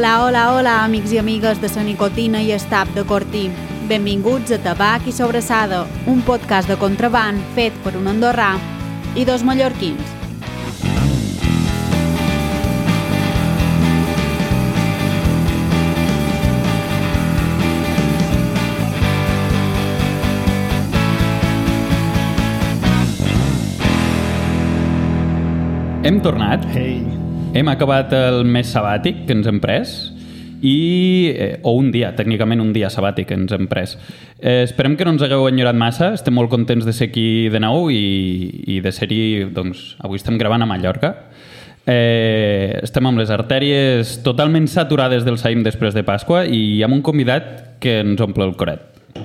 Hola, hola, hola, amics i amigues de la nicotina i estap de Cortí. Benvinguts a Tabac i Sobrassada, un podcast de contraband fet per un andorrà i dos mallorquins. Hem tornat, hem acabat el mes sabàtic que ens hem pres o un dia, tècnicament un dia sabàtic que ens hem pres. Esperem que no ens hagueu enyorat massa, estem molt contents de ser aquí de nou i de ser-hi, doncs, avui estem gravant a Mallorca. Estem amb les artèries totalment saturades del saïm després de Pasqua i amb un convidat que ens omple el coret.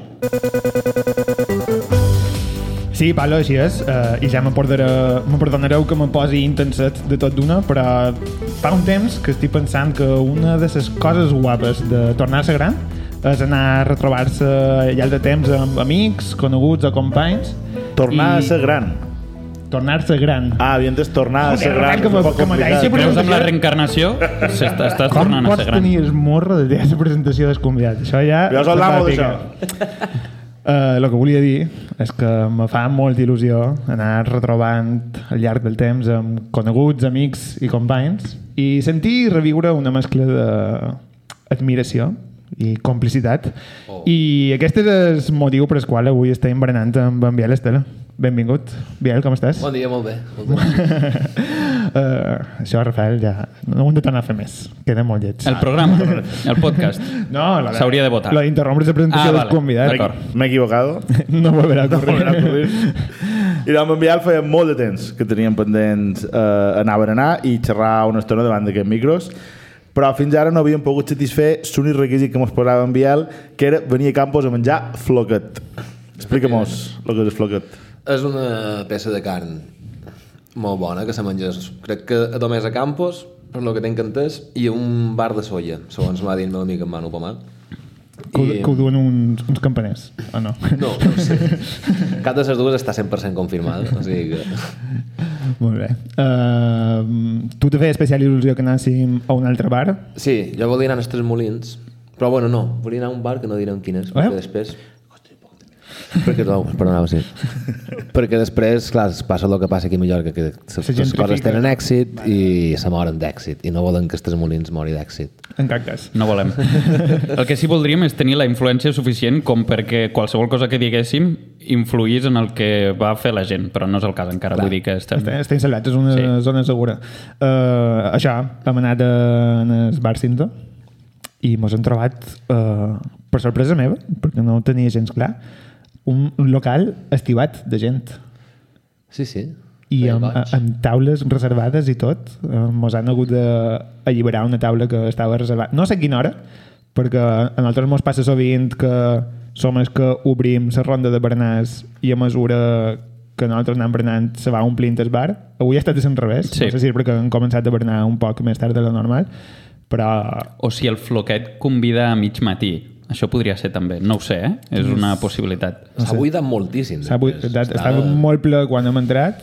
Sí, Pablo, així és, i ja me perdonareu que me posi intenset de tot d'una, però fa un temps que estic pensant que una de les coses guapes de tornar-se gran és anar a retrobar-se llarg de temps amb amics, coneguts o companys. Tornar a ser gran. Tornar-se gran. Ah, havien de tornar a ser gran. Creus amb la reencarnació? Estàs tornant a ser gran. Com pots tenir el morro de la presentació del convidat? Això ja... Jo soc l'amo d'això. El que volia dir és que me fa molta il·lusió anar retrobant al llarg del temps amb coneguts, amics i companys i sentir i reviure una mescla d'admiració i complicitat. I aquest és el motiu per el qual avui estem berenant amb en Biel Estela. Benvingut. Biel, com estàs? Bon dia, molt bé. Això, Rafael, ja no ho hem de tornar a fer més. Queda molt lleig. El programa, el podcast. No, s'hauria de votar. Lo d'interrompre la presentació del convidat. M'he equivocado. No volverà a ocurrir. I amb en Biel feia molt de temps que teníem pendents anar a berenar i xerrar una estona davant d'aquests micros, però fins ara no havíem pogut satisfer l'únic requisit que ens posava en Biel, que era venir a Campos a menjar floquet. Explica-mos el que és el floquet. És una peça de carn molt bona que se menges, crec que només a Campos, per lo que tenc entès, i un bar de soia, segons m'ha dit el meu amic en Manu Pomar. Que ho duen uns campaners, o no? No sé. Cap de les dues està 100% confirmada, o sigui que... Molt bé. Tu te feia especial il·lusió que anàssim a un altre bar? Sí, jo volia anar als Tres Molins, però bueno, no, volia anar a un bar que no direm quin és, perquè després... Perquè després, clar, passa el que passa aquí a Mallorca, que les coses tenen èxit i se moren d'èxit, i no volen que els Tres Molins mori d'èxit. En cap cas. No volem. El que sí voldríem és tenir la influència suficient com perquè qualsevol cosa que diguéssim influís en el que va fer la gent, però no és el cas encara. Vull dir que estem salvats, és una zona segura. Això, hem anat en el bar Cinta i mos hem trobat, per sorpresa meva, perquè no ho tenia gens clar, un local estivat de gent. Sí. I amb taules reservades i tot. Mos han hagut d'alliberar una taula que estava reservada. No sé a quina hora, perquè a nosaltres mos passa sovint que som els que obrim la ronda de berenars i a mesura que nosaltres anem berenant se va omplint el bar. Avui ha estat al revés. Sí. No sé si és perquè han començat a berenar un poc més tard de lo normal, però... O si el floquet convida a mig matí. Això podria ser també, no ho sé, és una possibilitat. S'ha buidat moltíssim. Estava molt ple quan hem entrat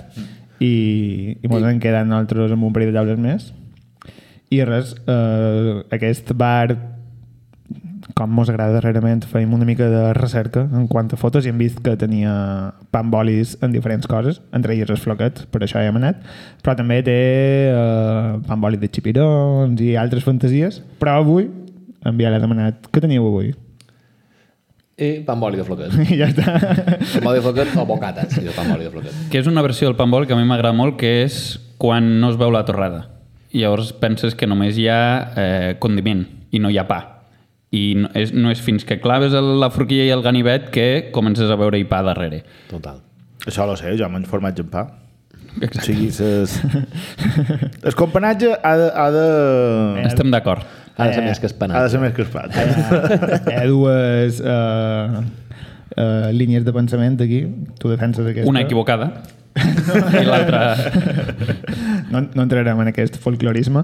i ens en queden nosaltres amb un parell de taules més. I res, aquest bar, com mos agrada darrerament, feim una mica de recerca en quant a fotos i hem vist que tenia pambolis en diferents coses, entre elles el floquet, per això hi hem anat, però també té pambolis de xipirons i altres fantasies, però avui en Biel ha demanat, què teniu avui? I pamboli de floquet. I ja està. Pamboli de floquet o bocata, sí, pamboli de floquet. Que és una versió del pamboli que a mi m'agrada molt, que és quan no es veu la torrada. I llavors penses que només hi ha condiment i no hi ha pa. I no és fins que claves la forquilla i el ganivet que comences a veure-hi pa darrere. Total. Això ho sé, jo menjo formatge amb pa. Exacte. O sigui, el companatge ha de... Estem d'acord. Ha de ser més que espanat. Ha de ser més que espanat. Hi ha dues línies de pensament aquí. Tu defenses aquesta. Una equivocada i l'altra... No entrarem en aquest folclorisme.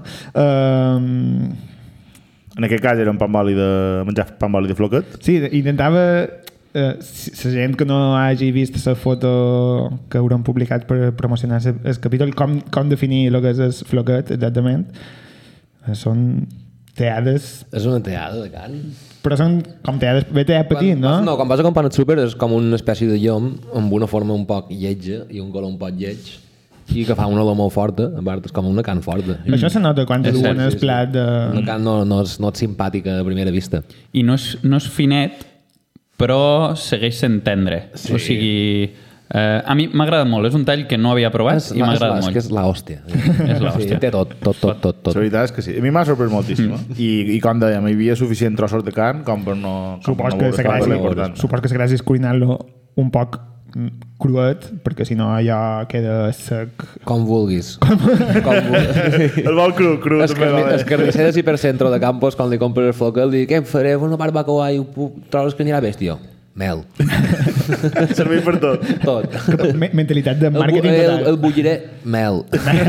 En aquest cas era un pamboli menjar pamboli de floquet? Sí, intentava... la gent que no hagi vist la foto que hauran publicat per promocionar el capítol, com definir el que és el floquet exactament. Són teades... És una teada de carn. Però són com teades BTA petit, no? No, quan vas a comprar el súper és com una espècie de llom amb una forma un poc lletja i un color un poc lleig i que fa una olor molt forta, a part és com una carn forta. Això se nota quan te duen el plat de... Una carn no és simpàtica a primera vista. I no és finet, però segueix sent tendre. Sí. O sigui... a mi m'agrada molt, és un tall que no havia provat i m'agrada molt. És que és l'hòstia. És l'hòstia. Sí, té tot. La veritat és que sí. A mi m'ha sorprès moltíssim. I com dèiem, hi havia suficient trossos de carn com per no... Supos que s'agràcies cuinar-lo un poc cruet, perquè si no allò queda sec. Com vulguis. Com vulguis. El vol cru. Els carnisseres hipercentro de Campos, quan li compres el flocal, dic, què em faré? Una barbacoa i trobes que anirà bèstia? Mel. Serveix per tot. Mentalitat de màrqueting total. El bulliré, mel.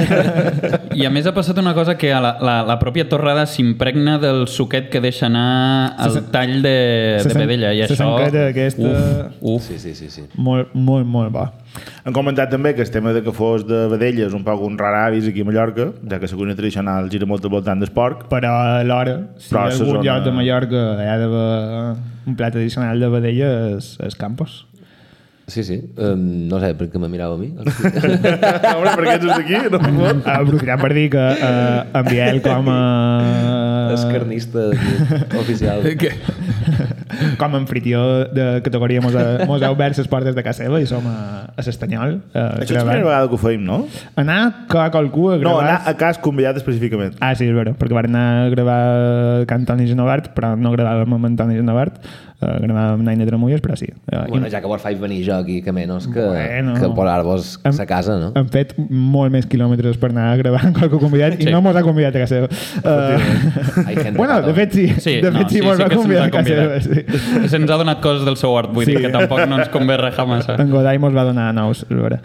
I a més ha passat una cosa que la pròpia torrada s'impregna del suquet que deixa anar el tall de vedella. I això... Uf. Sí. Molt, molt, molt bo. Han comentat també que el tema de que fos de vedella és un poc un rar avis aquí a Mallorca, ja que la cuina tradicional gira molt al voltant del porc. Però alhora, si hi ha algun lloc de Mallorca hi ha d'haver un plat tradicional de vedella és Campos. Sí. No sé per què me mirava a mi. Home, per què ets aquí? No aprofitant per dir que en Biel com a... Escarnista oficial. Com a anfitrió de categoria mos heu obert les portes de casa seva i som a l'Estanyol. Això és la primera vegada que ho feim, no? Anar a qualcú a gravar... No, anar a cas convidat específicament. Ah, sí, és vera, perquè vam anar a gravar Can Toni Genovart, però no gravàvem amb Antoni Genovart, gravàvem Naina Tramulles, però sí. Bueno, ja que vos faig venir jo aquí, que menys que posar-vos a casa, no? Hem fet molt més quilòmetres per anar a gravar amb qualque convidat i no mos ha convidat a casa seva. Bueno, de fet sí. De fet sí, mos ha convidat a casa seva. Sí. Se'ns ha donat coses del seu hort, vull dir que tampoc no ens convé rajar massa. En Godai mos va donar nous, és vera.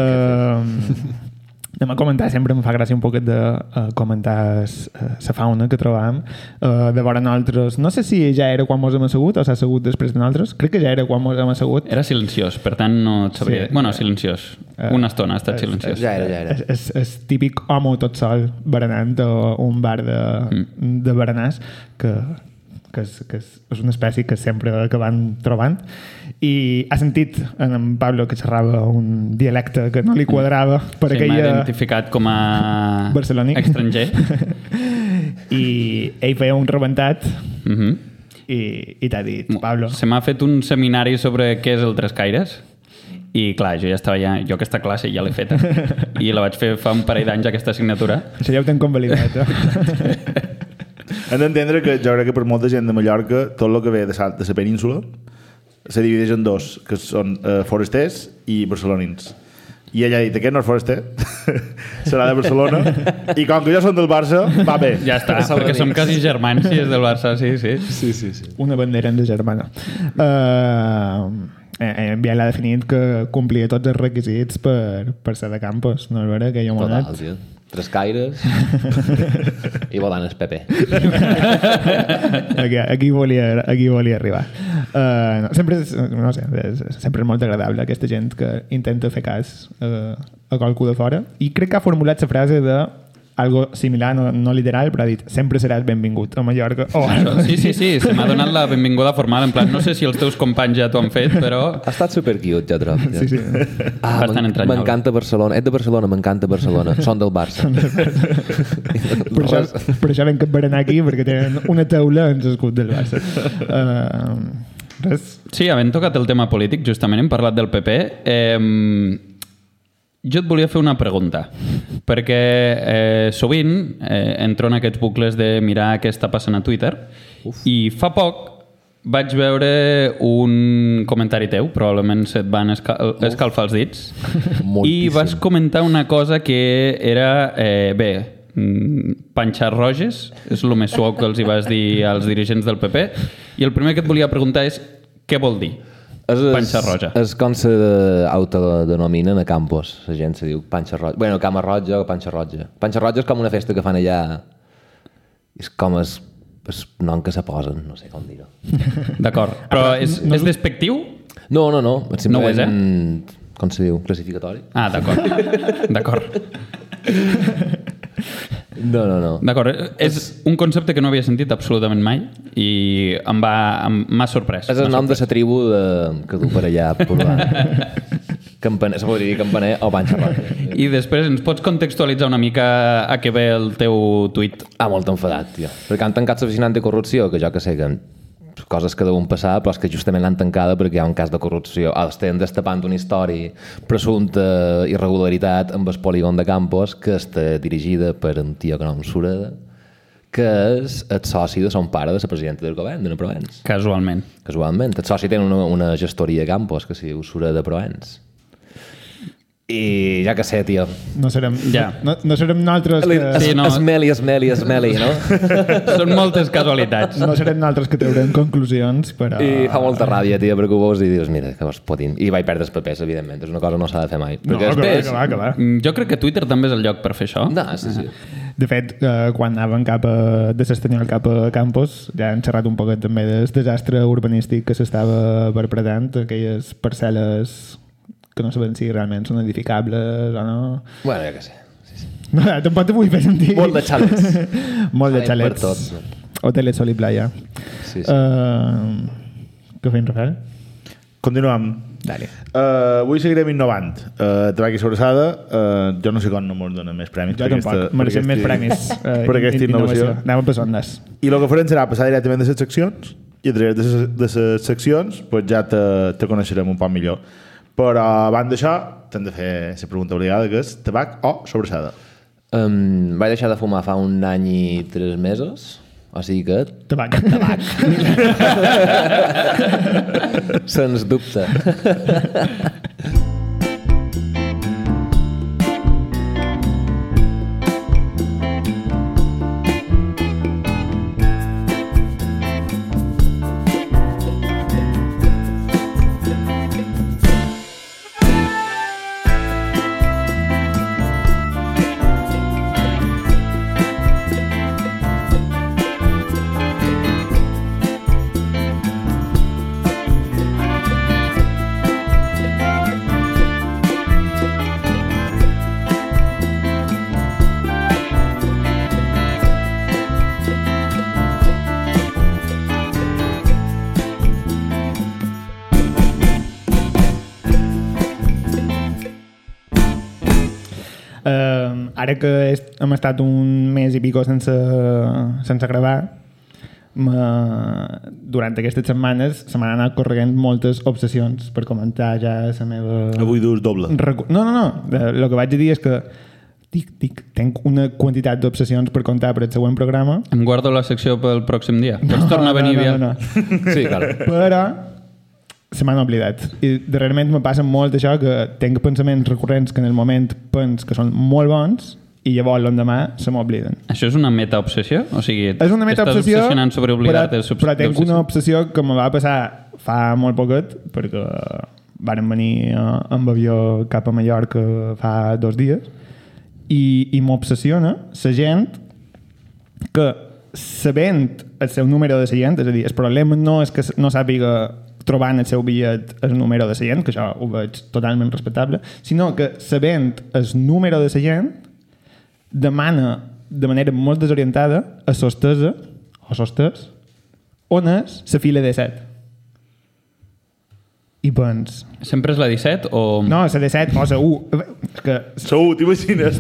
Anem a comentar, sempre em fa gràcia un poquet de comentar la fauna que trobàvem de vora nosaltres. No sé si ja era quan mos hem assegut o s'ha assegut després de nosaltres. Crec que ja era quan mos hem assegut. Era silenciós, per tant no et sabria... Sí. Bueno, silenciós. Una estona ha estat silenciós. Ja era. És típic home tot sol berenant a un bar de berenars que és una espècie que sempre acabant trobant, i ha sentit en Pablo que xerrava un dialecte que no li quadrava per aquella... M'ha identificat com a barcelonic, estranger, i ell feia un rebentat i t'ha dit, Pablo, se m'ha fet un seminari sobre què és el Trescaires i clar, jo ja estava jo aquesta classe ja l'he feta i la vaig fer fa un parell d'anys, aquesta assignatura. Això ja ho tenc convalidat. Hem d'entendre que jo crec que per molta gent de Mallorca tot el que ve de la península se divideix en dos, que són forasters i barcelonins. I ella ha dit, aquest no és foraster, serà de Barcelona, i com que jo són del Barça, va bé. Ja està, perquè som quasi germans si és del Barça, sí. Una bandera de germana. En Biel ha definit que complia tots els requisits per ser de Campos, no és vera? Que jo total, tio. Trescaires i volant el PP. Aquí volia arribar. Sempre és molt agradable aquesta gent que intenta fer cas a qualcú de fora, i crec que ha formulat la frase de algo similar, no literal, però ha dit sempre seràs benvingut a Mallorca. Sí, se m'ha donat la benvinguda formal, en plan, no sé si els teus companys ja t'ho han fet, però... Ha estat supercute, ja trobo. Sí. M'encanta Barcelona. Ets de Barcelona, m'encanta Barcelona. Són del Barça. Per això vam berenar aquí, perquè tenen una taula en l'escut del Barça. Sí, havent tocat el tema polític, justament hem parlat del PP. Jo et volia fer una pregunta, perquè sovint entro en aquests bucles de mirar què està passant a Twitter. I fa poc vaig veure un comentari teu, probablement se't van escalfar els dits, i vas comentar una cosa que era, panxar roges, és el més suau que els hi vas dir als dirigents del PP, i el primer que et volia preguntar és què vol dir? Panxa roja. És com s'autodenominen a Campos. La gent se diu panxa roja. Bueno, cama roja o panxa roja. Panxa roja és com una festa que fan allà. És com el nom que se posen, no sé com dir-ho. D'acord. Però és despectiu? No. Simplement, no ho és, com se diu? Classificatori. Ah, d'acord. No. D'acord, és un concepte que no havia sentit absolutament mai i m'ha sorprès. És el nom de la tribu que du per allà purlant. Campaner, se podria dir campaner o panxa roja. I després ens pots contextualitzar una mica a què ve el teu tuit? Molt enfadat, tio. Perquè han tancat l'oficina anticorrupció, que jo que sé que coses que deuen passar, però és que justament l'han tancada perquè hi ha un cas de corrupció. Estem destapant una història presumpta irregularitat amb el polígon de Campos que està dirigida per un tio que no em Sureda, que és el soci de son pare de la presidenta del govern, de Provenç. Casualment. El soci té una gestoria a Campos que s'hi diu Sureda Provenç. I ja que sé, tio. No serem nosaltres que... Sí, no. Esmeli, no? Són moltes casualitats. No serem nosaltres que traurem conclusions, però... I fa molta ràbia, tio, perquè ho veus i dius, mira, que vos potin. I vaig perdre els papers, evidentment. És una cosa que no s'ha de fer mai. Perquè després... que va. Jo crec que Twitter també és el lloc per fer això. No, sí. De fet, quan anàvem de l'Estanyol cap a Campos, ja hem xerrat un poquet també del desastre urbanístic que s'estava perpetrant, aquelles parcel·les que no sabem si realment són edificables o no. Bueno, ja que sé. Sí. No, tampoc t'ho vull fer sentir. Molt de xalets. Molt de xalets. Per tot. Hotelet Sol i Playa. Sí. Què fem, Rafael? Continuem. Dale. Avui seguirem innovant. Tabac i sobrassada, jo no sé com no mos donen més premis. Jo tampoc. Mereixem més premis. Per aquesta innovació. Anem a passar ondes. I el que farem serà passar directament de les seccions i a través de les seccions pues ja te coneixerem un poc millor. Però abans d'això t'hem de fer la pregunta obligada, que és tabac o sobrassada? Vaig deixar de fumar fa 1 any i 3 mesos, o sigui que... Tabac. Sens dubte. Ara que hem estat un mes i pico sense gravar, durant aquestes setmanes se m'han anat corregent moltes obsessions per comentar ja la meva... Avui dus doble. No. El que vaig a dir és que tenc una quantitat d'obsessions per contar per el següent programa. Em guardo la secció pel pròxim dia. Pots tornar a venir, Biel? No. Sí, clar. Però se m'han oblidat. I darrerament me passa molt això, que tinc pensaments recurrents que en el moment pens que són molt bons i llavors l'endemà se m'obliden. Això és una metaobsessió? O sigui, és una metaobsessió, estàs obsessionant sobre oblidar-te però tinc una obsessió que me va passar fa molt poquet, perquè vàrem venir amb avió cap a Mallorca fa 2 dies, i m'obsessiona la gent que, sabent el seu número de seient, és a dir, el problema no és que no sàpiga trobant el seu bitllet el número de seient, que això ho veig totalment respectable, sinó que sabent el número de seient demana de manera molt desorientada a sostesa o sostès on és la fila de 7. I pens... Sempre és la 17 o... No, la de 7 o la 1. És que... La 1, t'imagines?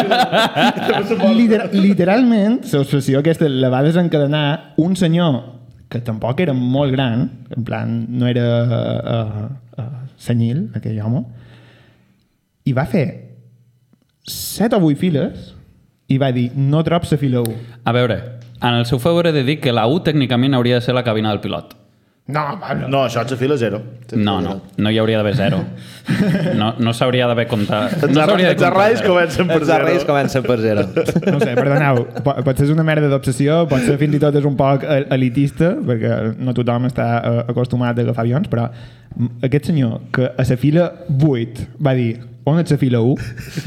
Literalment, l'obsessió aquesta la va desencadenar un senyor que tampoc era molt gran, en plan, no era senyil, aquell home, i va fer 7 o 8 files i va dir, no trob la fila 1. A veure, en el seu favor he de dir que la 1 tècnicament hauria de ser la cabina del pilot. No, Pablo. No, això és la fila 0. No hi hauria d'haver 0. No s'hauria d'haver comptat. Els arrais comencen per 0. Els arrais comencen per 0. No sé, perdoneu, pot ser una merda d'obsessió, pot ser fins i tot és un poc elitista, perquè no tothom està acostumat a agafar avions, però aquest senyor que a la fila 8 va dir, on és la fila 1?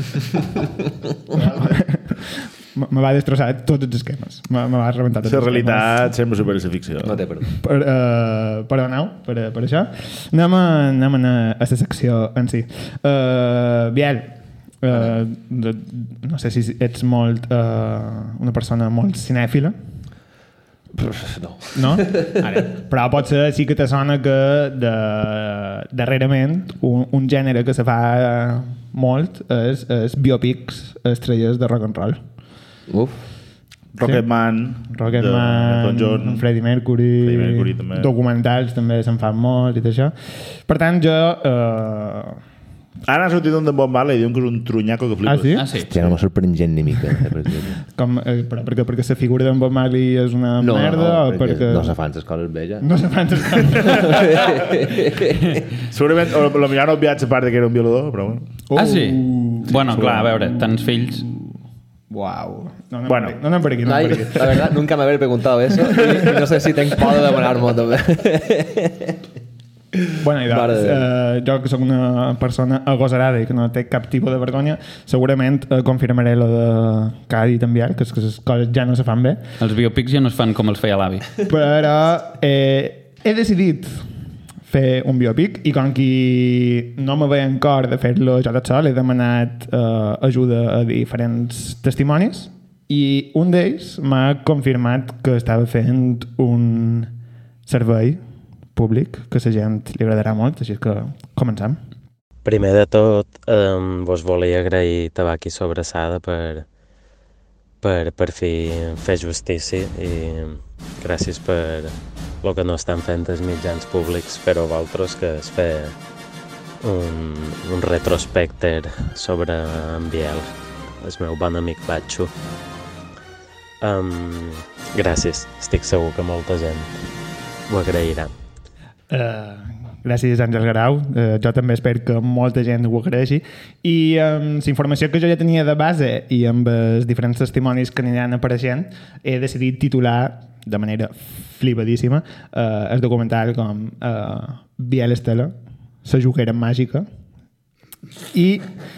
Me va destrossar tots els esquemes. Me va rebentar tots els esquemes. La realitat sempre supera la ficció. No té perdó. Perdoneu per això. Anem a la secció en si. Biel, No sé si ets molt una persona molt cinèfila. No. No? Ara, però potser sí que te sona que darrerament un gènere que se fa molt és biopics estrelles de rock and roll. Uf. Rocketman, Rocketman, Freddie Mercury també. Documentals també se'n fan molt i tot això. Per tant, jo... Ara ha sortit un de Bob Marley i diuen que és un trunyaco que flipes. Ah, sí? Ah, sí. Hòstia, no m'ha sorprèn gent ni mica. Com, però perquè la figura d'en Bob Marley és una merda o perquè... No se fan les coses bé, ja. No se fan les coses. Segurament, o potser han obviat la part que era un violador, però bueno. Ah, sí? Bueno, clar, a veure, tants fills... Uau. No anem Bueno. per aquí. Ay, la verdad, nunca me había preguntado eso y no sé si tengo por de demanar-m'ho també. Bueno, i doncs, jo que sóc una persona agosarada i que no té cap tipus de vergonya, segurament confirmaré lo de que ha dit en Biel, que les coses ja no se fan bé. Els biopics ja no es fan com els feia l'avi. Però he decidit fer un biopic i com que no me veia en cor de fer-lo jo tot sol, he demanat ajuda a diferents testimonis i un d'ells m'ha confirmat que estava fent un servei públic que a la gent li agradarà molt, així que comencem. Primer de tot, vos volia agrair Tabac i Sobrassada per fer justícia i gràcies per el que no estan fent els mitjans públics, però vosaltres que es fer un retrospecte sobre en Biel, el meu bon amic Batxo. Gràcies, estic segur que molta gent ho agrairà. Gràcies, Àngel Garau. Jo també espero que molta gent ho agraeixi. I amb la informació que jo ja tenia de base i amb els diferents testimonis que aniran apareixent, he decidit titular de manera flipidíssima el documental com Biel Estela, la juguera màgica. I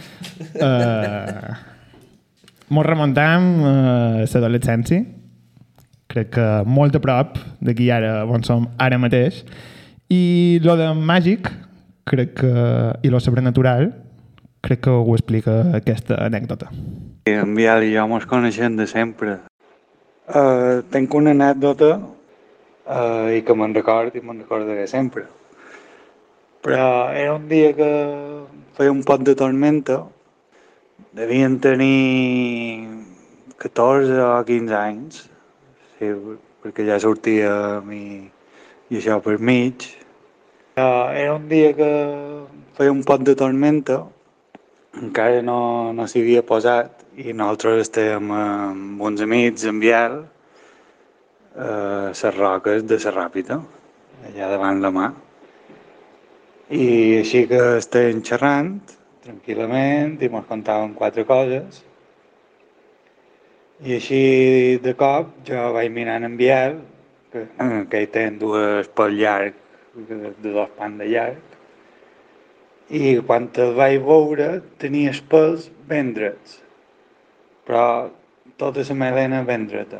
mos remuntam a l'adolescència, crec que molt a prop d'aquí ara on som ara mateix, i lo de màgic crec que, i lo sobrenatural crec que ho explica aquesta anècdota. En Biel i jo mos coneixem de sempre. Tenc una anècdota i que me'n recordaré sempre. Però era un dia que feia un pot de tormenta, devien tenir 14 o 15 anys, sí, perquè ja sortia i això per mig. Era un dia que feia un pot de tormenta, encara no s'hi havia posat, i nosaltres estàvem amb uns amics en Biel a les roques de la Ràpita, allà davant la mà. I així que estàvem xerrant tranquil·lament i ens contàvem 4 coses. I així de cop jo vaig mirant en Biel, que ell té 2 pèls llargs, de 2 pans de llarg, i quan el vaig veure tenia els pèls ben drets, però tota la melena ben dreta.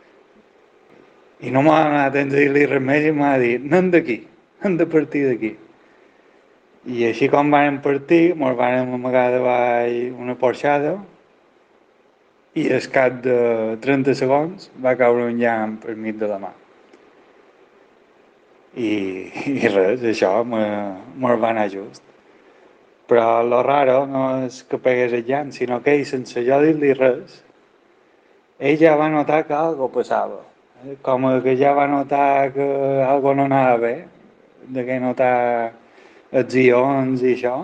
I no m'ha anat a dir-li res més i m'ha dit, anem d'aquí, hem de partir d'aquí. I així com vam partir, ens vam amagar davall una porxada i al cap de 30 segons va caure un llamp per mig de la mà. I res, això me'l va anar just. Però lo raro no és que pegués el llamp, sinó que ell, sense jo dir-li res, ell ja va notar que algo passava. Com que ja va notar que algo no anava bé, de que notar els ions i això.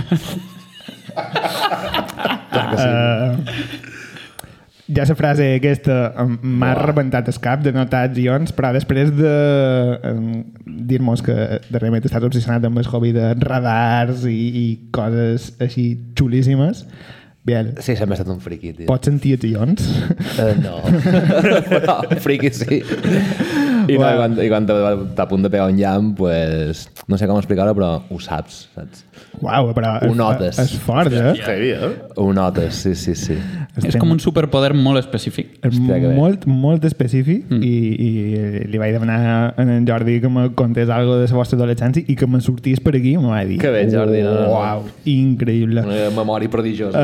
Ja la frase aquesta m'ha rebentat el cap de notar els ions, però després de dir-nos que darrerament estàs obsessionat amb el hobby de radars i coses així xulíssimes, Biel, Sí, sempre ha estat un friqui, tio. pots sentir els ions? No. Però, friqui sí. I, no, i quan t'à a punt de pegar un llamp, pues, no sé com explicar-ho, però ho saps. Uau, però ho notes. És fort, Ho notes, sí. És com un superpoder molt específic. Molt específic i li vaig demanar a en Jordi que me contés alguna de la vostra adolescència i que me sortís per aquí i me va dir que bé, Jordi. Uau, increïble. Una memòria prodigiosa.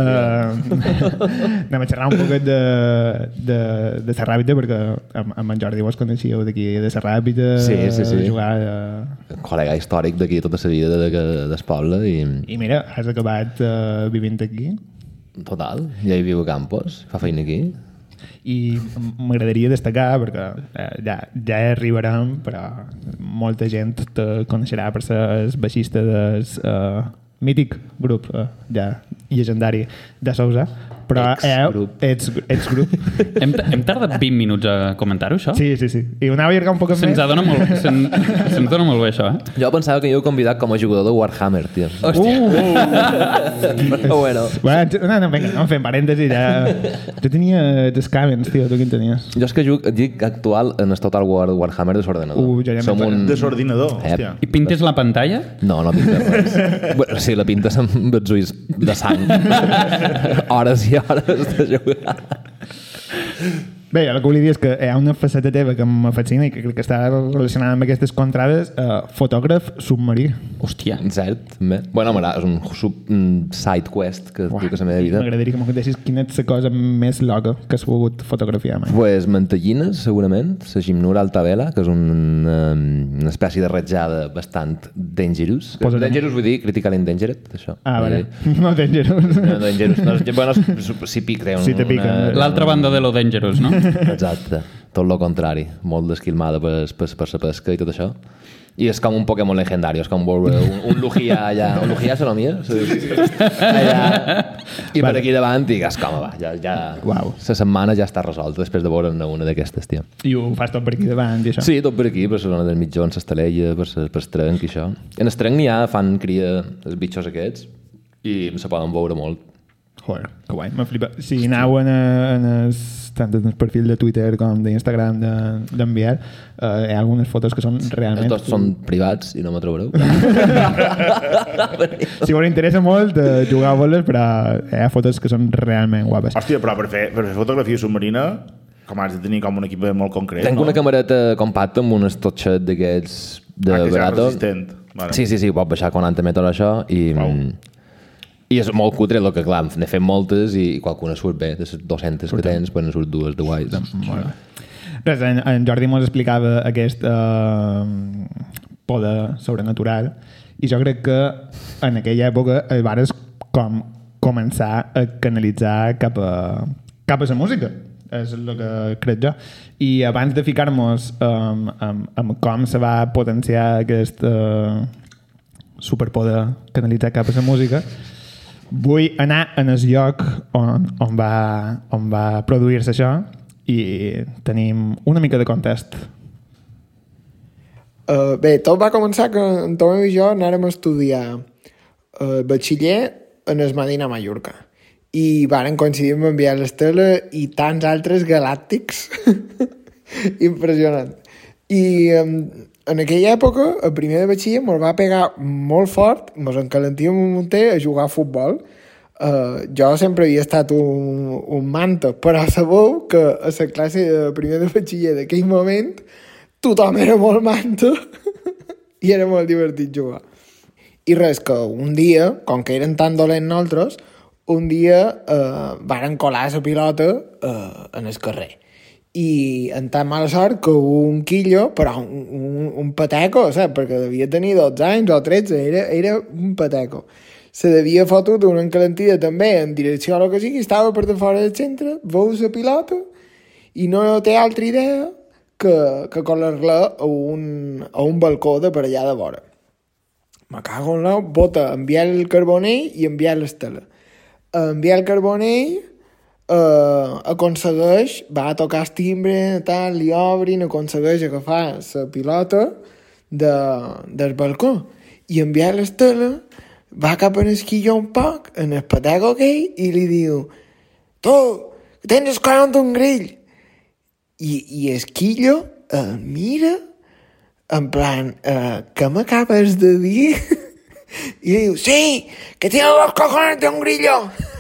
Anem a xerrar un poquet de la Ràpita perquè amb en Jordi vos coneixíeu d'aquí de la Ràpita, sí. Jugar col·lega històric d'aquí tota la vida del poble i mira, has acabat vivint aquí. Total, ja hi viu a Campos, fa feina aquí. I m'agradaria destacar, perquè ja arribarem, però molta gent te coneixerà per ser el baixista del mític grup llegendari de Sousa, però ex-grup. Hem tardat 20 minuts a comentar-ho, això? Sí. I ho anava a allargar un poc més. Se'ns dona molt bé, això, eh? Jo pensava que m'heu convidat com a jugador de Warhammer, tio. Hòstia. Però bueno. No, vinga, no fem parèntesis. Tu tenies Scavens, tio, tu quin tenies? Jo és que dic actual en el Total War Warhammer de l'ordenador. Som un... De l'ordinador, hòstia. I pintes la pantalla? No pintes res. Bueno, sí, la pintes amb els ulls de sang. Hores i hores de jugar. Bé, el que volia dir és que hi ha una faceta teva que em fascina i que crec que està relacionada amb aquestes contrades, fotògraf submarí. Hòstia. Cert, també. Bueno, és un side quest que diu que és la meva vida. M'agradaria que m'ho contessis quina és la cosa més loca que has volgut fotografiar mai. Pues mantellines, segurament, la gimnura altavela, que és una espècie de ratjada bastant dangerous. Dangerous vull dir critically endangered, això. Vale. No dangerous. No dangerous. Bueno, si pica. Si te pica. L'altra banda de lo dangerous, no? Exacte, tot el contrari, molt d'esquilmada per la pesca i tot això. I és com un Pokémon legendari, és com veure un Lugia allà. Un Lugia serà mia? Allà. I per aquí davant i és com, ja la setmana ja està resolta després de veure una d'aquestes, tio. I ho fas tot per aquí davant i això? Sí, tot per aquí, per la zona del mitjons, l'Estalella, per el trenc i això. En el trenc n'hi ha, fan cria els bitxos aquests i se poden veure molt. Joder, que guai, m'ha flipat. Si aneu tant en el perfil de Twitter com d'Instagram d'en Biel, hi ha algunes fotos que són realment... Tots són privats i no me trobareu. Si us interessa molt, jugueu-les, però hi ha fotos que són realment guapes. Hòstia, però per fer fotografia submarina, com has de tenir com un equip molt concret, Tenc una camereta compacta amb un estotxet d'aquests de barato. Vale. Sí, pot baixar 40 metres això i és molt cutre, el que clar, n'he fet moltes i qualcuna surt bé, de les 200 que tens, pues en surt dues de guais. Res, en Jordi mos explicava aquest poder sobrenatural i jo crec que en aquella època el vares com començar a canalitzar cap a la música, és el que crec jo. I abans de ficar-nos amb com se va potenciar aquest superpoder canalitzar cap a la música, vull anar en el lloc on va produir-se això i tenim una mica de context. Bé, tot va començar que en Tomeu i jo anàrem a estudiar batxiller en el Medina Mallorca i varen coincidir amb en Biel Estela i tants altres galàctics. Impressionant. I en aquella època, el primer de batxiller me'l va pegar molt fort, mos encalentíem un munter a jugar a futbol. Jo sempre havia estat un manta, però sabeu que a la classe de primer de batxiller d'aquell moment tothom era molt manta i era molt divertit jugar. I res, que un dia, com que eren tan dolents nosaltres, un dia varen colar la pilota en el carrer. I en tan mala sort que un quillo, però un pateco, saps? Perquè devia tenir 12 anys o 13, era un pateco. Se devia fotut una encalentida també en direcció a lo que sigui, estava per de fora del centre, veus la pilota i no té altra idea que colar-la a un balcó de per allà de vora. Me cago en la bota, enviar el Carbonell i enviar l'Estela. Enviar el Carbonell aconsegueix, va a tocar el timbre, tal, li obrin, aconsegueix agafar la pilota del balcó i enviar l'Estela va cap en esquillo un poc en el patego aquell i li diu tu, tens escolant un grill i esquillo mira, en plan, què m'acabes de dir? I diu, sí, que tiene los cojones de un grillo.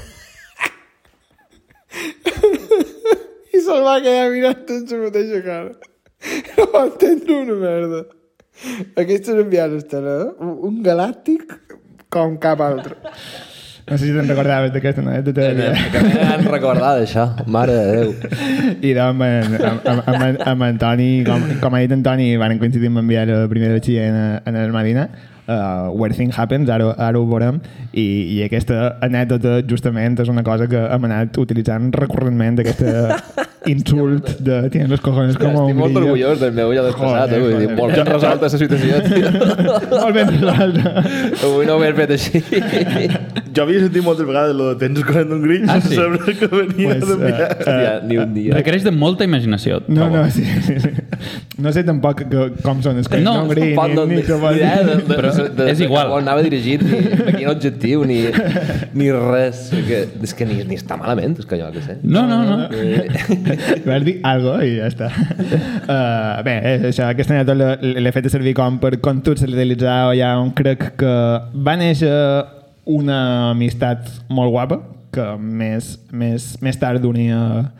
I se'l va quedar mirant en la mateixa cara. No va entendre una merda. Aquest és enviat estarà, un galàctic com cap altre. No sé si te'n recordaves d'aquesta anècdota. Que m'han recordat això, mare de Déu. I doncs amb Antoni, com ha dit Antoni, van coincidir amb enviar el primer de batxiller en el Medina, Where Things Happens, ara ho veurem, i aquesta anècdota justament és una cosa que hem anat utilitzant recurrentment, aquesta insult de tienes los cojones com un grillo. Estic molt orgullós del meu ja despassat, vull dir, molt ben resolta la situació, tio. Molt ben resolta. Avui no ho haver fet així. Jo havia sentit moltes vegades lo de tens corrent d'un grill sense saber que venia d'enviar. Hòstia, ni un dia. Requereix de molta imaginació. No, sí. No sé tampoc com són els corrents d'un grill, ni què vol dir. Però és igual. On anava dirigit, ni a quin objectiu, ni res. És que ni està malament, és que jo què sé. No. Vas dir algo i ja està. Bé, això, aquesta anècdota l'he fet servir com per conceptualitzar ja on crec que va néixer una amistat molt guapa que més tard donia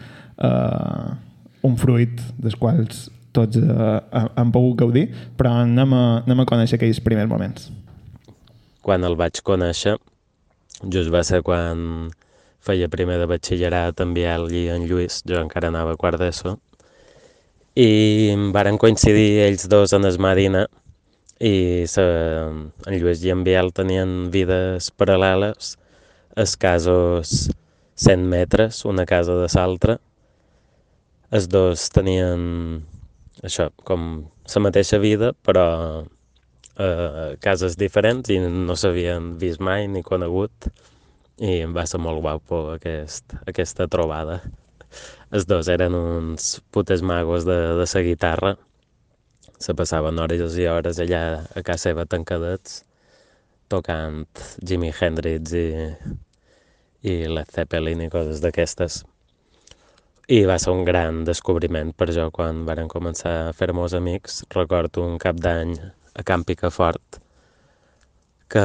un fruit dels quals tots han pogut gaudir, però anem a conèixer aquells primers moments. Quan el vaig conèixer, just va ser quan feia primer de batxillerat en Biel i en Lluís, jo encara anava a quart d'ESO, i varen coincidir ells dos en el Medina, i en Lluís i en Biel tenien vides paral·leles, escassos 100 metres, una casa de l'altra. Els dos tenien això, com la mateixa vida, però cases diferents i no s'havien vist mai ni conegut, i em va ser molt guapo aquesta trobada. Els dos eren uns putes magos de la guitarra, se passaven hores i hores allà a casa seva tancadets, tocant Jimi Hendrix i Led Zeppelin i coses d'aquestes. I va ser un gran descobriment per jo quan varen començar a fer-nos amics. Recordo un cap d'any a Camp Picafort que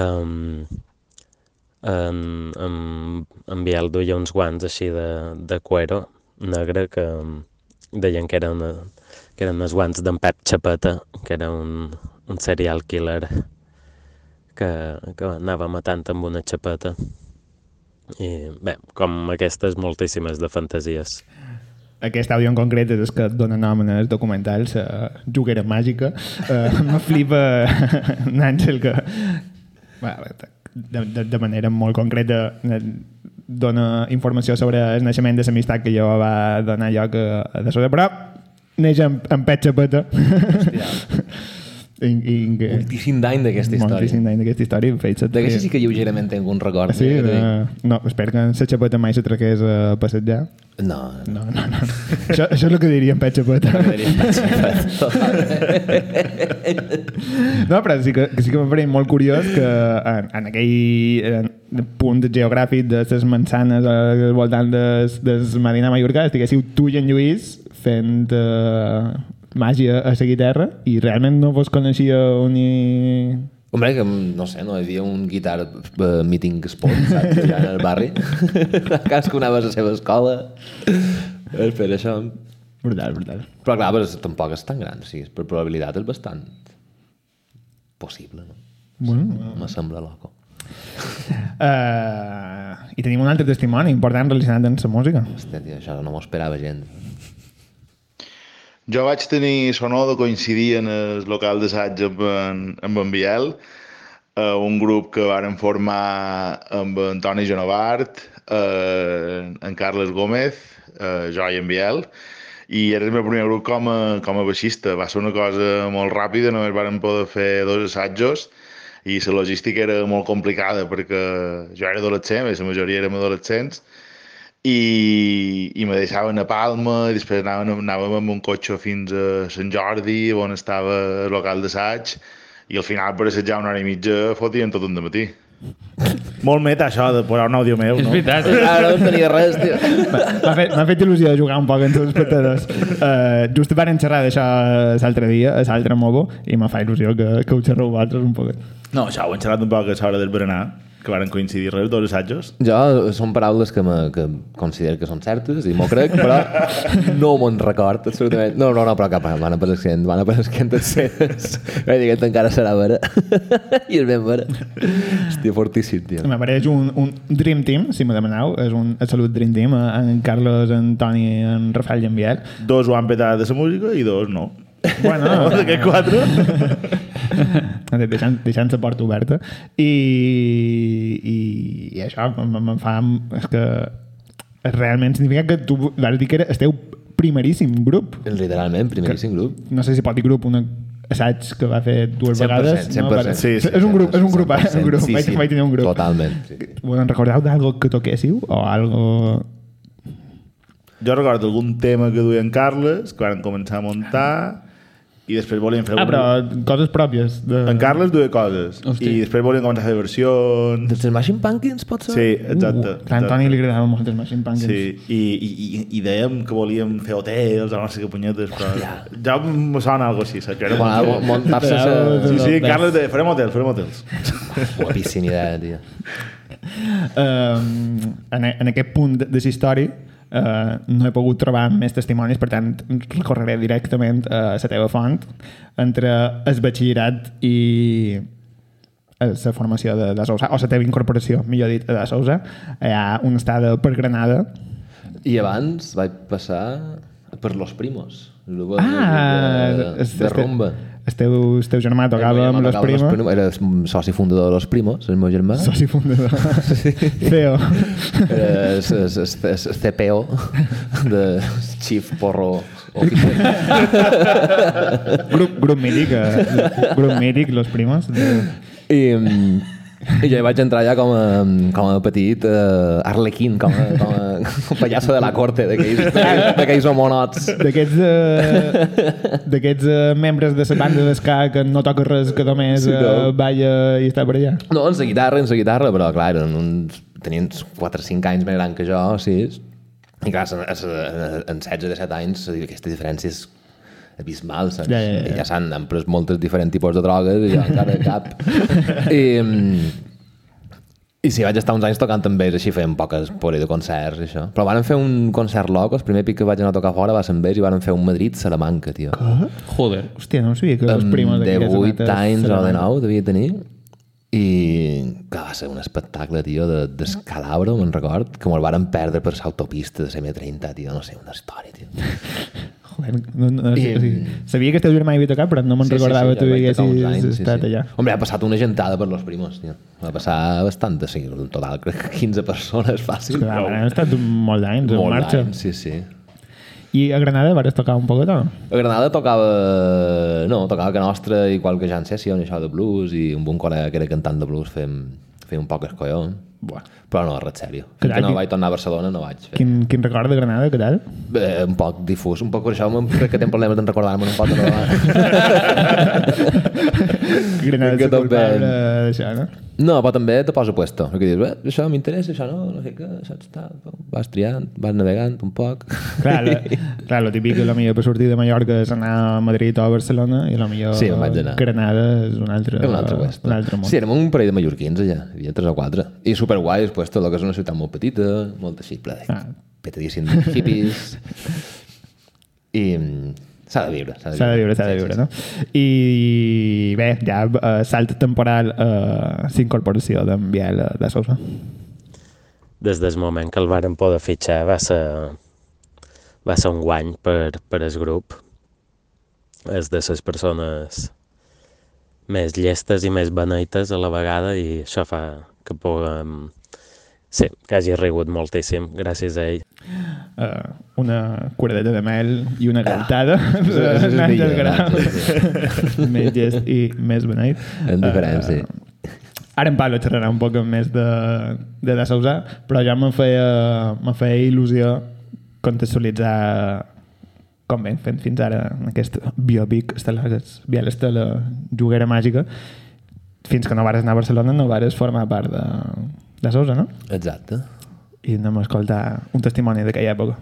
en Biel duia uns guants així de cuero negre que deien que eren els guants d'en Pep Chapeta, que era un serial killer que anava matant amb una xapeta. I bé, com aquestes moltíssimes de fantasies. Aquest àudio en concret és el que et dona nom en els documentals, Juguera Màgica. Me flipa Nàngel que de manera molt concreta dona informació sobre el naixement de l'amistat que jo va donar lloc a de sobre, però neix en Pet Chapeta. Moltíssim d'any d'aquesta història. Moltíssim d'any d'aquesta història. D'aquesta sí que lleugerament tenc un record. Sí, no, espero que la Chapeta mai s'atraqués a passejar. No. Això és el que diria en Pet Chapeta. No, però sí que m'ha parit molt curiós que en aquell punt geogràfic de les mansanes al voltant del Medina Mallorca estiguéssiu tu i en Lluís fent màgia a la guitarra i realment no vos coneixíeu ni... Hombre, que no sé, no hi havia un guitar meeting spot, saps, allà en el barri. Cadascú anava a la seva escola per això. Brutal. Però clar, però tampoc és tan gran, sí, per probabilitat és bastant possible, no? Bueno. Me sembla loco. I tenim un altre testimoni important relacionat amb la música. Hòstia, tio, això no m'ho esperava gent. Jo vaig tenir sonor de coincidir en el local d'assaig amb en Biel, un grup que varen formar amb Antoni Genovart, en Carles Gómez, jo i en Biel, i era el meu primer grup com a baixista. Va ser una cosa molt ràpida, només varen poder fer 2 assajos i la logística era molt complicada perquè jo era adolescent, la majoria érem adolescents, i me deixaven a Palma i després anàvem amb un cotxe fins a Sant Jordi on estava el local d'assaig i al final per assajar 1 hora i mitja fotien tot un dematí. Molt meta, això, de posar un àudio meu, És no? veritat. Ara no tenia res, tio. M'ha fet il·lusió jugar un poc amb els espectadors. Just van xerrar d'això l'altre dia, a l'altre mobo, i me fa il·lusió que ho xerreu vosaltres un poc. No, això ho hem xerrat un poc a l'hora del berenar, que van coincidir res, dos assajos. Jo, són paraules que considero que són certes i m'ho crec, però no me'n record absolutament. No, però cap, van apareixent escenes. Vaig dir que encara serà vera. I és ben vera. Hòstia, fortíssim, tio. M'apareix un Dream Team, si me demaneu, és un absolut Dream Team, en Carlos, en Toni, en Rafael i en Biel. Dos ho han petat de la música i dos no. Bueno, d'aquests quatre. deixant la porta oberta i això em fa... És que realment significa que tu vas dir que esteu primeríssim grup. Literalment, primeríssim grup. No sé si pot dir grup, un assaig que va fer 2 vegades. 100%. No? Sí, és un grup, Sí, vaig tenir un grup. Totalment. Sí. Bueno, recordeu d'algo que toquéssiu? O algo... Jo recordo algun tema que duia en Carles, que van començar a muntar, i després volien fer... però coses pròpies. En Carles duia coses. Hosti. I després volien començar a fer versions... Dels Smashing Pumpkins, pot ser? Sí, exacte. A Antoni li agradava molt els Smashing Pumpkins. Sí, i dèiem que volíem fer hotels, o no sé què punyetes, però... Ja me sona alguna cosa així, saps? Que era Muntar-se... Sí, Carles deia, farem hotels. Guapíssima idea, tio. En aquest punt de la història no he pogut trobar més testimonis, per tant recorreré directament a la teva font. Entre el batxillerat i la formació de Sousa, o la teva incorporació, millor dit, a Sousa, hi ha una estada per Granada. I abans vaig passar per Los Primos. De rumba. El teu germà tocava amb Los Primos. Era soci fundador de Los Primos, el meu germà. Soci fundador. CEO. Era el CPO de Chief Porro Officer. Grup mític, Los Primos. I jo hi vaig entrar ja com a petit arlequín, com a pallasso de la corte d'aquells homonots. D'aquests membres de la banda d'esca que no toca res, que només balla i està per allà. No, en la guitarra, però clar, tenien 4 o 5 anys més gran que jo, 6, i clar, en 16-17 anys aquesta diferència és abismal, saps? Ja s'han pres moltes diferents tipus de drogues i jo encara cap. I sí, vaig estar uns anys tocant amb ells, així fèiem poques por de concerts i això. Però van fer un concert loco, el primer pic que vaig anar a tocar fora va ser amb ells i van fer un Madrid-Salamanca, tio. Joder. Hòstia, no sabia que els primos de 8 anys o de 9 devia tenir. I que va ser un espectacle, tio, d'escalabro, me'n record, que me'l varen perdre per l'autopista de M30, tio, no sé, una història, tio. Joder, sabia que el teu germà hi havia tocat, però no me'n recordava que tu haguessis estat allà. Hombre, ha passat una gentada per Los Primos, tio. Va passar bastant, sí, en total, crec que 15 persones, fàcil. Clar, han estat molts anys en marxa. Sí. I a Granada vas tocar un poquet, o no? A Granada tocava que nostra i qualque jam session, això de blues, i amb un col·lega que era cantant de blues feim un poc el collon. Però no, res sèrio. Fins que no vaig tornar a Barcelona no vaig fer. Quin record de Granada, què tal? Un poc difús, un poc per això crec que tinc problemes d'en recordar-me un poc de Granada és culpable d'això, no? No, però també te posa puesto. Que dius, això m'interessa, això no sé què, saps? Vas triant, vas navegant un poc. Clar, lo típic que potser per sortir de Mallorca és anar a Madrid o a Barcelona i potser Granada és un altre món. Sí, érem un parell de mallorquins allà, hi havia 3 o 4. I superguai, el puesto, que és una ciutat molt petita, molt així, petadíssim de hippies. I s'ha de viure, no? I bé, ja salt temporal s'incorporació d'en Biel de Sousa. Des del moment que el varen poder fitxar va ser un guany per el grup. És de les persones més llestes i més beneites a la vegada i això fa que puguem... Sí, que hagi rigut moltíssim, gràcies a ell. Una curadeta de mel i una galtada més gest i més beneit. En diferència. Ara en Pablo xerrarà un poc més de Sousa, però ja me feia il·lusió contextualitzar com ben fent fins ara aquest biopic estel·lar, Biel Estela, juguera màgica. Fins que no vares anar a Barcelona no vares formar part de Sousa, no? Exacte. I anem a escoltar un testimoni d'aquella època.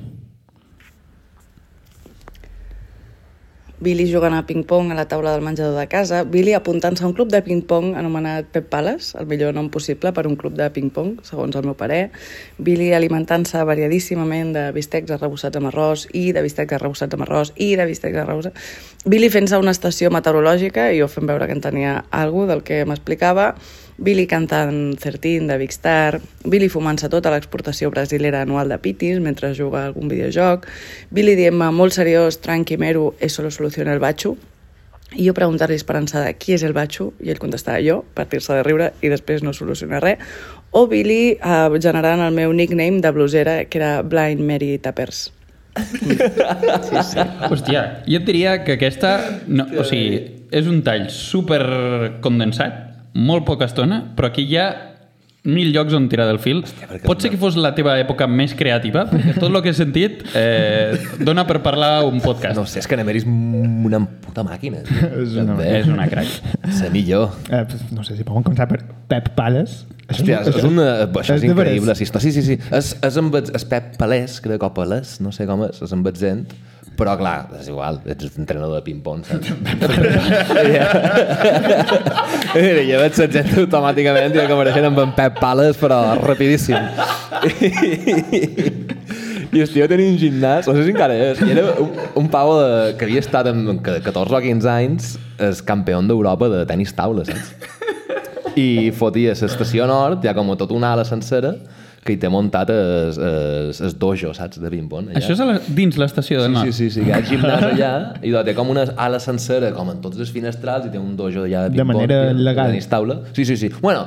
Billy jugant a ping-pong a la taula del menjador de casa, Billy apuntant-se a un club de ping-pong anomenat Pep Palace, el millor nom possible per un club de ping-pong, segons el meu parer, Billy alimentant-se variadíssimament de bistecs arrebossats amb arròs i de bistecs arrebossats amb arròs i de bistecs arrebossats... Billy fent-se una estació meteorològica i jo fent veure que en tenia alguna del que m'explicava, Billy cantant 13 de Big Star, Billy fumant-se tota l'exportació brasilera anual de pitis mentre juga a algun videojoc, Billy dient-me molt seriós, tranqui, mero, eso lo soluciona el batxo, i jo preguntar-li esperançada qui és el batxo, i ell contestava jo, partir-se de riure i després no soluciona res, o Billy generant el meu nickname de blusera, que era Blind Mary Tappers. Sí. Hòstia, jo et diria que aquesta o sigui, és un tall super condensat, molt poca estona, però aquí hi ha 1000 llocs on tirar del fil. Hòstia, pot ser que fos la teva època més creativa, perquè tot el que he sentit dona per parlar un podcast. No sé, és que Nemer és una puta màquina. És una crack. La millor. No sé si poden començar per Pep Palace. Hòstia, això és increïble. Sí. És Pep Palès, que de cop Palès, no sé com és amb accent, però clar, és igual, ets entrenador de ping-pong, saps? Jo veig l'accent automàticament i que apareixen amb en Pep Palès, però rapidíssim. I hòstia, jo tenia un gimnàs, no sé si encara és, i era un pavo que havia estat amb 14 o 15 anys el campió d'Europa de tenis taula, saps? I fotia l'estació nord, hi ha com tota una ala sencera que hi té muntat el dojo, saps, de ping-pong. Això és dins l'estació del nord? Sí, hi ha gimnàs allà i té com una ala sencera, com en tots els finestrals, i té un dojo allà de ping-pong. De manera legal. De tenis taula. Sí. Bueno,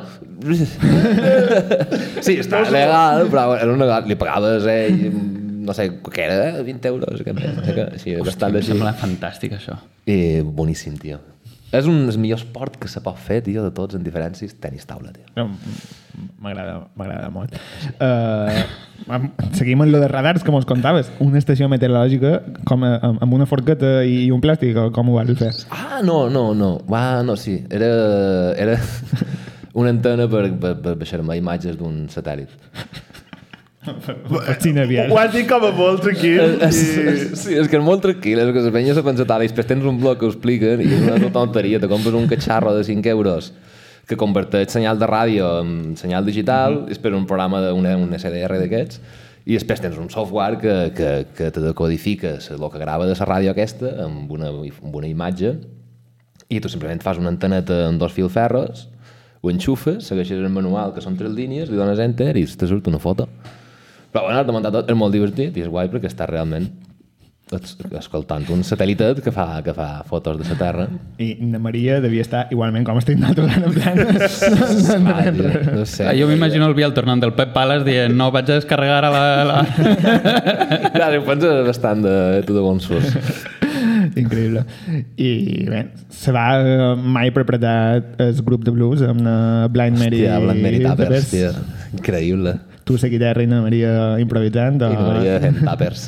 sí, està legal, però era un legal. Li pagaves, no sé, què era, 20 euros. No sé què. Sí, hòstia, em sembla fantàstic, això. I boníssim, tio. És un dels millors esport que se pot fer, tio, de tots, en diferències, tenis taula, tio. No, m'agrada molt. Seguim en lo de radars, com us contaves. Una estació meteorològica amb una forqueta i un plàstic, com ho vas fer? No, sí. Era una antena per baixar-me imatges d'un satèl·lit. Ho has dit com a molt tranquil. Sí, és que és molt tranquil, és que la penya se pensa tal, i després tens un bloc que ho expliquen i és una tonteria, te compres un catxarro de 5 euros que converteix senyal de ràdio en senyal digital, és per un programa d'un SDR d'aquests, i després tens un software que te decodifica el que grava de la ràdio aquesta amb una imatge, i tu simplement fas una anteneta amb 2 filferros, ho enxufes, segueixes el manual, que són 3 línies, li dones enter i te surt una foto. Però bueno, de muntat tot és molt divertit i és guai perquè estàs realment escoltant un satèl·litet que fa fotos de la Terra. I na Maria devia estar igualment com estic nosaltres en plan. No sé. Jo m'imagino el Biel tornant del Pep Palace dient no, vaig a descarregar a la... Clar, ho penses bastant de tu de bons sus. Increïble. I bé, se va mai preparar el grup de blues amb Blind Mary. Hòstia, Blind Mary Tappers, tia. Increïble. Tu la guitarra i na Maria improvisant. I na Maria fent tappers.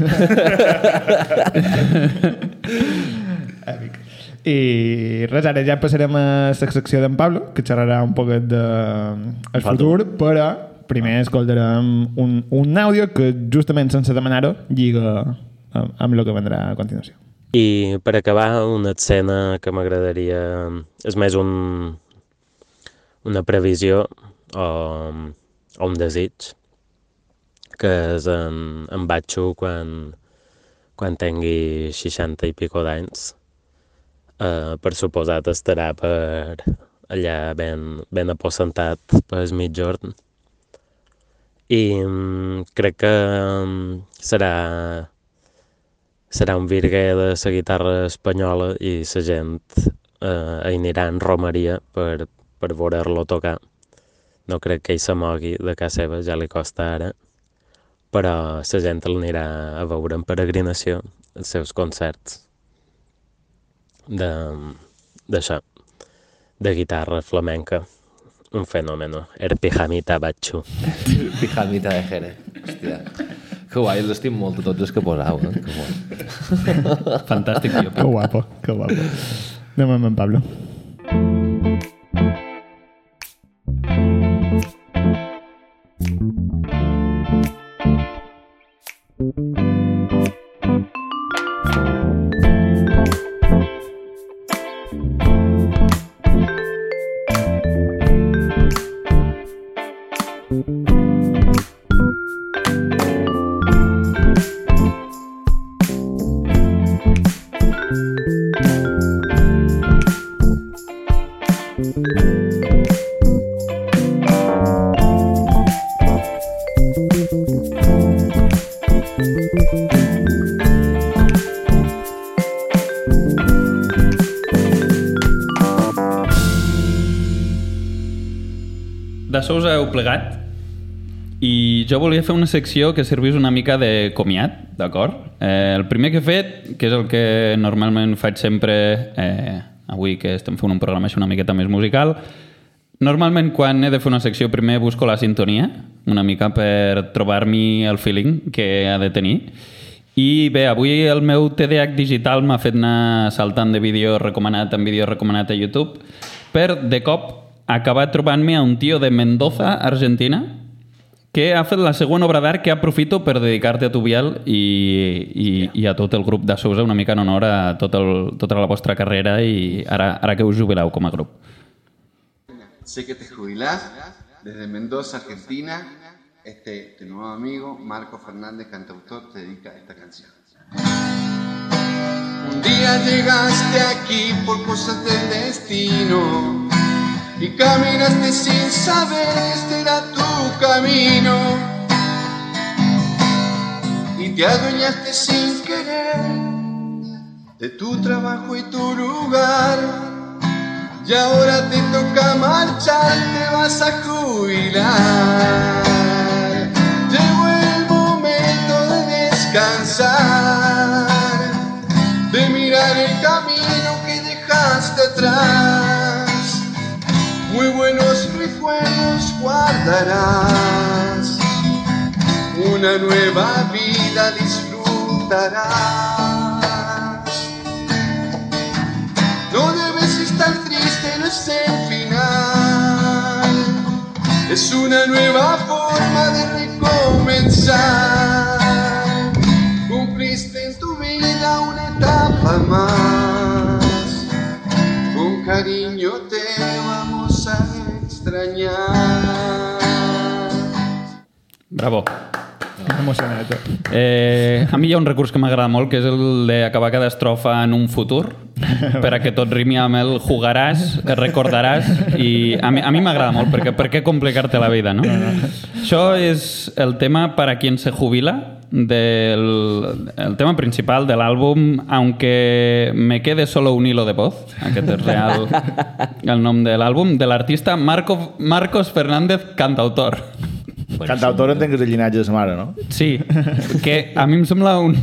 Èpic. I res, ara ja passarem a la secció d'en Pablo, que xerrarà un poquet del futur, però primer escoltarem un àudio que justament sense demanar-ho lliga amb el que vendrà a continuació. I per acabar, una escena que m'agradaria... És més una previsió o un desig, que és en Batxo quan tingui 60 i pico d'anys. Per suposat estarà per allà ben aposentat per mitjorn. I crec que serà un virguer de la guitarra espanyola i la gent anirà en romeria per veure-lo tocar. No crec que ell se mogui de casa seva, ja li costa ara, però la gent l'anirà a veure en peregrinació els seus concerts d'això, de guitarra flamenca. Un fenómeno. El pijamita Batxo. Pijamita de Jerez. Hòstia. Que guai, els estim molt a tots els que posau, eh? Que guai. Fantàstic, tio. Que guapo, que guapo. Anem amb en Pablo. de Sousa heu plegat i jo volia fer una secció que servís una mica de comiat, d'acord? El primer que he fet, que és el que normalment faig sempre, avui que estem fent un programa així una miqueta més musical, normalment quan he de fer una secció primer busco la sintonia, una mica per trobar-m'hi el feeling que ha de tenir. I bé, avui el meu TDAH digital m'ha fet anar saltant de vídeo recomanat en vídeo recomanat a YouTube per, de cop, acabar trobant-me a un tio de Mendoza, Argentina, que ha fet la següent obra d'art que aprofito per dedicar-te a tu, Biel, i a tot el grup de Sousa, una mica en honor a tota la vostra carrera i ara que us jubileu com a grup. Sé que te jubilás desde Mendoza, Argentina. Este nuevo amigo, Marco Fernández, cantautor, te dedica esta canción. Un día llegaste aquí por cosas del destino y caminaste sin saber este era tu camino y te adueñaste sin querer de tu trabajo y tu lugar y ahora te toca marchar, te vas a jubilar. Llegó el momento de descansar, de mirar el camino que dejaste atrás. Muy buenos recuerdos guardarás, una nueva vida disfrutarás. No debes estar triste, no es el final, es una nueva forma de recomenzar. Cumpliste en tu vida una etapa más, con cariño te vamos a extrañar. Bravo. Emocionat. A mi hi ha un recurs que m'agrada molt, que és el d'acabar cada estrofa en un futur, per a que tot rimi amb el jugaràs, recordaràs, i a mi m'agrada molt, perquè per què complicar-te la vida, no? Això és el tema para quien se jubila, el tema principal de l'àlbum Aunque me quede solo un hilo de voz, aquest és real el nom de l'àlbum, de l'artista Marcos Fernández, cantautor. Cantautor entenc que és el llinatge de sa mare, no? Sí, que a mi em sembla un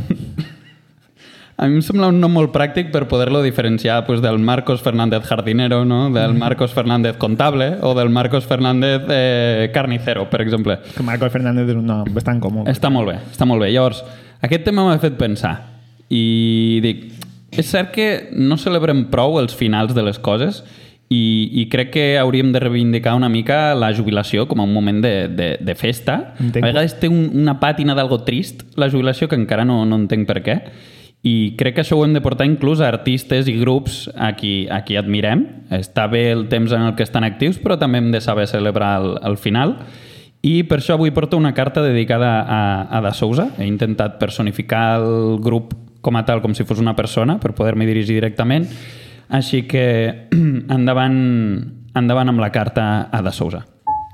nom molt pràctic per poder-lo diferenciar pues, del Marcos Fernández jardinero, no? Del Marcos Fernández contable o del Marcos Fernández carnicero, per exemple. Que Marcos Fernández és un nom bastant comú. Està molt bé, està molt bé. Llavors, aquest tema m'ha fet pensar i dic, és cert que no celebrem prou els finals de les coses i crec que hauríem de reivindicar una mica la jubilació com a un moment de festa. A vegades té una pàtina d'algo trist, la jubilació, que encara no entenc per què. I crec que això ho hem de portar inclús a artistes i grups a qui admirem. Està bé el temps en el que estan actius, però també hem de saber celebrar el final. I per això avui porto una carta dedicada a Da Sousa. He intentat personificar el grup com a tal, com si fos una persona, per poder-me dirigir directament. Així que endavant amb la carta a Da Sousa.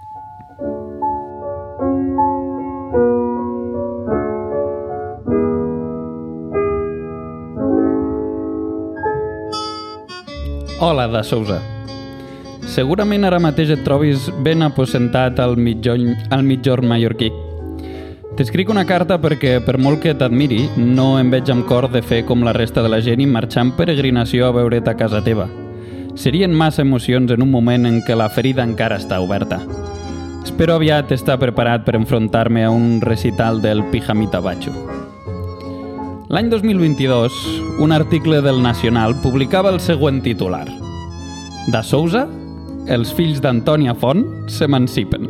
Hola, Da Sousa. Segurament ara mateix et trobis ben aposentat al mitjorn mallorquí. T'escric una carta perquè, per molt que t'admiri, no em veig amb cor de fer com la resta de la gent i marxar en peregrinació a veure't a casa teva. Serien massa emocions en un moment en què la ferida encara està oberta. Espero aviat estar preparat per enfrontar-me a un recital del Pijamita Bacho. L'any 2022, un article del Nacional publicava el següent titular: Da Sousa, els fills d'Antònia Font s'emancipen.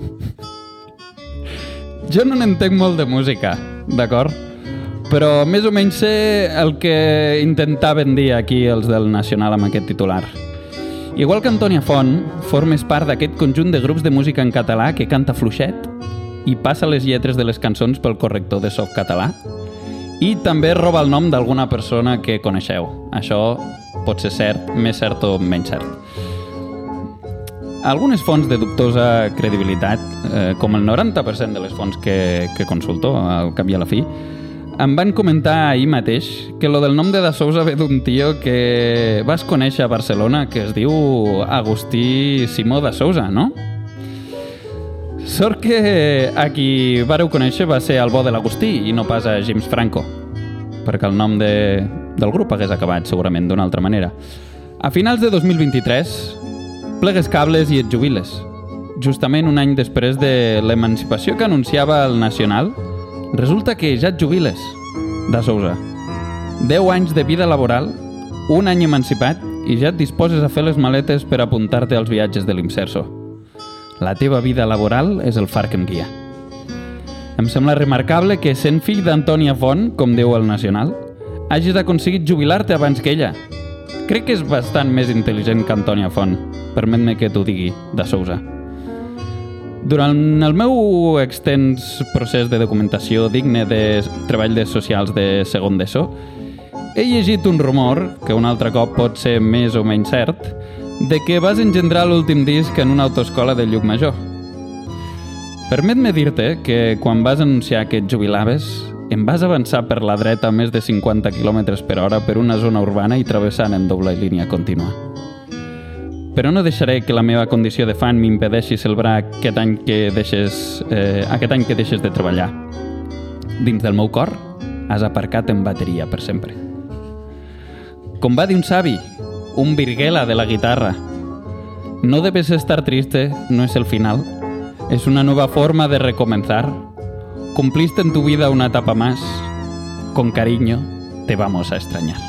Jo no n'entenc molt de música, d'acord? Però més o menys sé el que intentaven dir aquí els del Nacional amb aquest titular. Igual que Antònia Font, formes part d'aquest conjunt de grups de música en català que canta fluixet i passa les lletres de les cançons pel corrector de Softcatalà i també roba el nom d'alguna persona que coneixeu. Això pot ser cert, més cert o menys cert. Algunes fonts de dubtosa credibilitat, com el 90% de les fonts que consulto, al cap i a la fi, em van comentar ahir mateix que lo del nom de Da Sousa ve d'un tio que vas conèixer a Barcelona que es diu Agustí Simó Da Sousa, no? Sort que a qui vareu conèixer va ser el bo de l'Agustí i no pas a James Franco, perquè el nom del grup hagués acabat segurament d'una altra manera. A finals de 2023 plegues cables i et jubiles. Justament un any després de l'emancipació que anunciava el Nacional, resulta que ja et jubiles, de Sousa. 10 anys de vida laboral, un any emancipat i ja et disposes a fer les maletes per apuntar-te als viatges de l'Imserso. La teva vida laboral és el far que em guia. Em sembla remarcable que, sent fill d'Antònia Font, com diu el Nacional, hagis aconseguit jubilar-te abans que ella. Crec que és bastant més intel·ligent que Antònia Font. Permet-me que t'ho digui, de Sousa. Durant el meu extens procés de documentació digne de treballs socials de segon d'ESO, he llegit un rumor, que un altre cop pot ser més o menys cert, de que vas engendrar l'últim disc en una autoescola de Llucmajor. Permet-me dir-te que quan vas anunciar que et jubilaves, em vas avançar per la dreta a més de 50 km per hora per una zona urbana i travessant en doble línia contínua. Però no deixaré que la meva condició de fan m'impedeixi celebrar aquest any que deixes de treballar. Dins del meu cor, has aparcat en bateria per sempre. Com va dir un savi, un virguela de la guitarra, no debes estar triste, no es el final, es una nueva forma de recomenzar. Cumpliste en tu vida una etapa más, con cariño te vamos a extrañar.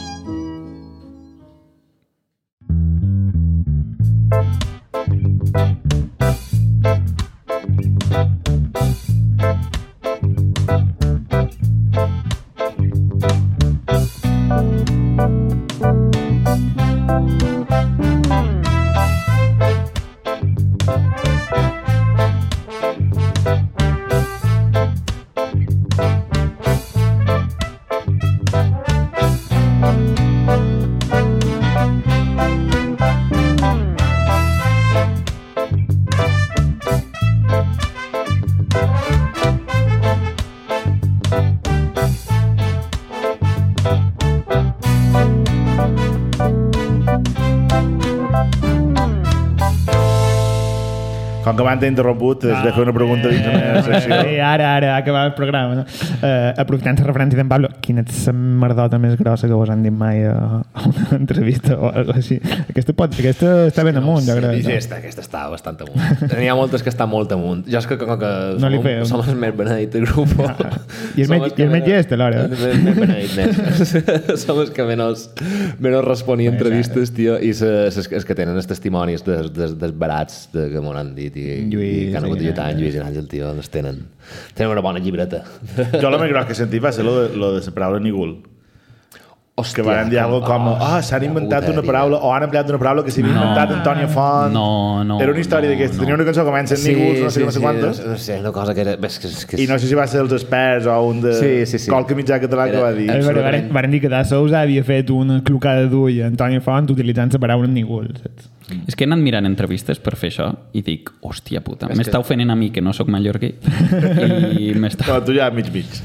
Com que m'han interromput, has de fer una pregunta dins de la secció. Ara ha acabat el programa. No? Aprofitant la referència d'en Pablo, quina és la merdota més grossa que vos han dit mai a una entrevista o alguna cosa així? Aquesta està ben amunt, jo crec. Sí, aquesta està bastant amunt. N'hi ha moltes que estan molt amunt. Jo és que com que som els més benedit del grup. I el més llest, alhora. Més benedit, més. Som els que menys responia entrevistes, tio, i els que tenen els testimonis dels barats que m'ho han dit i que han hagut de lluitar en Lluís i Àngel, tio, els tenen una bona llibreta. Jo la més grossa que he sentit va ser lo de la paraula nígul. Que van dir alguna cosa com s'han inventat una paraula o han empleat una paraula que s'havia inventat Antònia Font. No. Era una història d'aquesta. Tenia una cançó que comença en níguls, no sé quantes. No sé, una cosa que era... I no sé si va ser els experts o un de qualque mitjà català que va dir. Varen dir que de Sousa havia fet una clocada d'ull a Antònia Font utilitzant la paraula nígul, saps? És que he anat mirant entrevistes per fer això i dic, hòstia puta, m'està ofenent a mi que no sóc mallorquí i m'està... Però tu ja mig.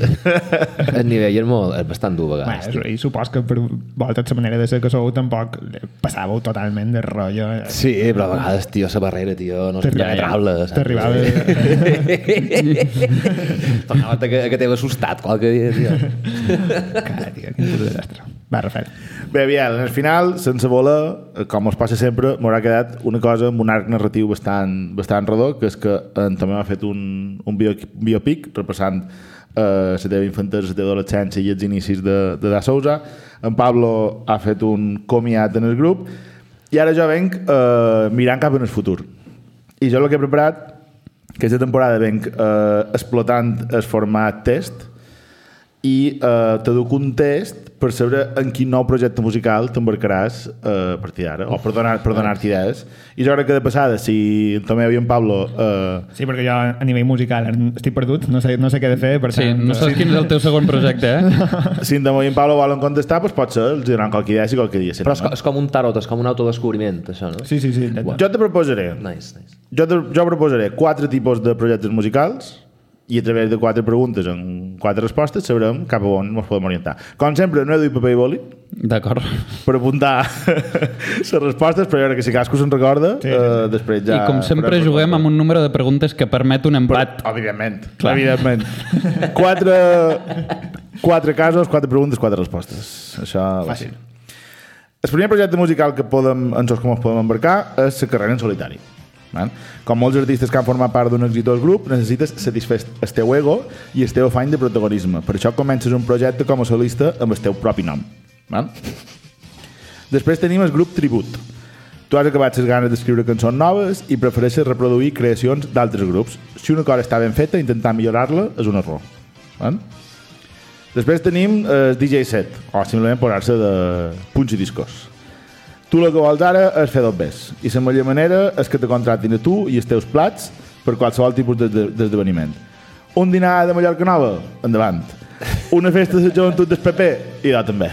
El nivell és bastant dur a vegades. I supos que per vosaltres la manera de ser que sou tampoc passàveu totalment de rotllo. Sí, però a vegades, tio, la barrera, tio, no és penetrable. T'arribava... Tornava que t'he assustat qualque dia, tio. Cara, tio, quin puto desastre. Va, Rafael. Bé, Biel, en el final, sense voler, com us passa sempre, m'haurà quedat una cosa amb un arc narratiu bastant rodó, que és que també m'ha fet un biopic repassant la teva infantesa, la teva adolescència i els inicis de Da Sousa. En Pablo ha fet un comiat en el grup i ara jo venc mirant cap en el futur. I jo el que he preparat, que aquesta temporada venc explotant el format test i te duc un test per saber en quin nou projecte musical t'embarcaràs a partir d'ara, o per donar-te idees. I jo crec que de passada, si en Tomeu i en Pablo... Sí, perquè jo a nivell musical estic perdut, no sé què he de fer, per tant... Sí, no saps quin és el teu segon projecte, Si en Tomeu i en Pablo volen contestar, doncs potser els donaran qualque idea, si qualque dia. Però és com un tarot, és com un autodescobriment, això, no? Sí. Jo te proposaré... Nice. Jo proposaré 4 tipus de projectes musicals i a través de 4 preguntes en 4 respostes sabrem cap a on ens podem orientar. Com sempre, no he duit paper i boli. D'acord. Per apuntar les respostes, però jo crec que si cadascú se'n recorda, després ja... I com sempre juguem amb un número de preguntes que permet un empat. Evidentment. 4 casos, 4 preguntes, 4 respostes. Això fàcil. El primer projecte musical que ens podem embarcar és la carrera en solitari. Com molts artistes que han format part d'un exitós grup, necessites satisfer el teu ego i el teu afany de protagonisme. Per això comences un projecte com a solista amb el teu propi nom. Després tenim el grup Tribut. Tu has acabat les ganes d'escriure cançons noves i prefereixes reproduir creacions d'altres grups. Si una cosa està ben feta, intentar millorar-la és un error. Després tenim el DJ set, o simplement posar-se de punts i discos. Tu el que vols ara és fer dobbers i la millor manera és que te contratin a tu i els teus plats per qualsevol tipus d'esdeveniment. Un dinar de Mallorca Nova? Endavant. Una festa de joventut del PP? I jo també.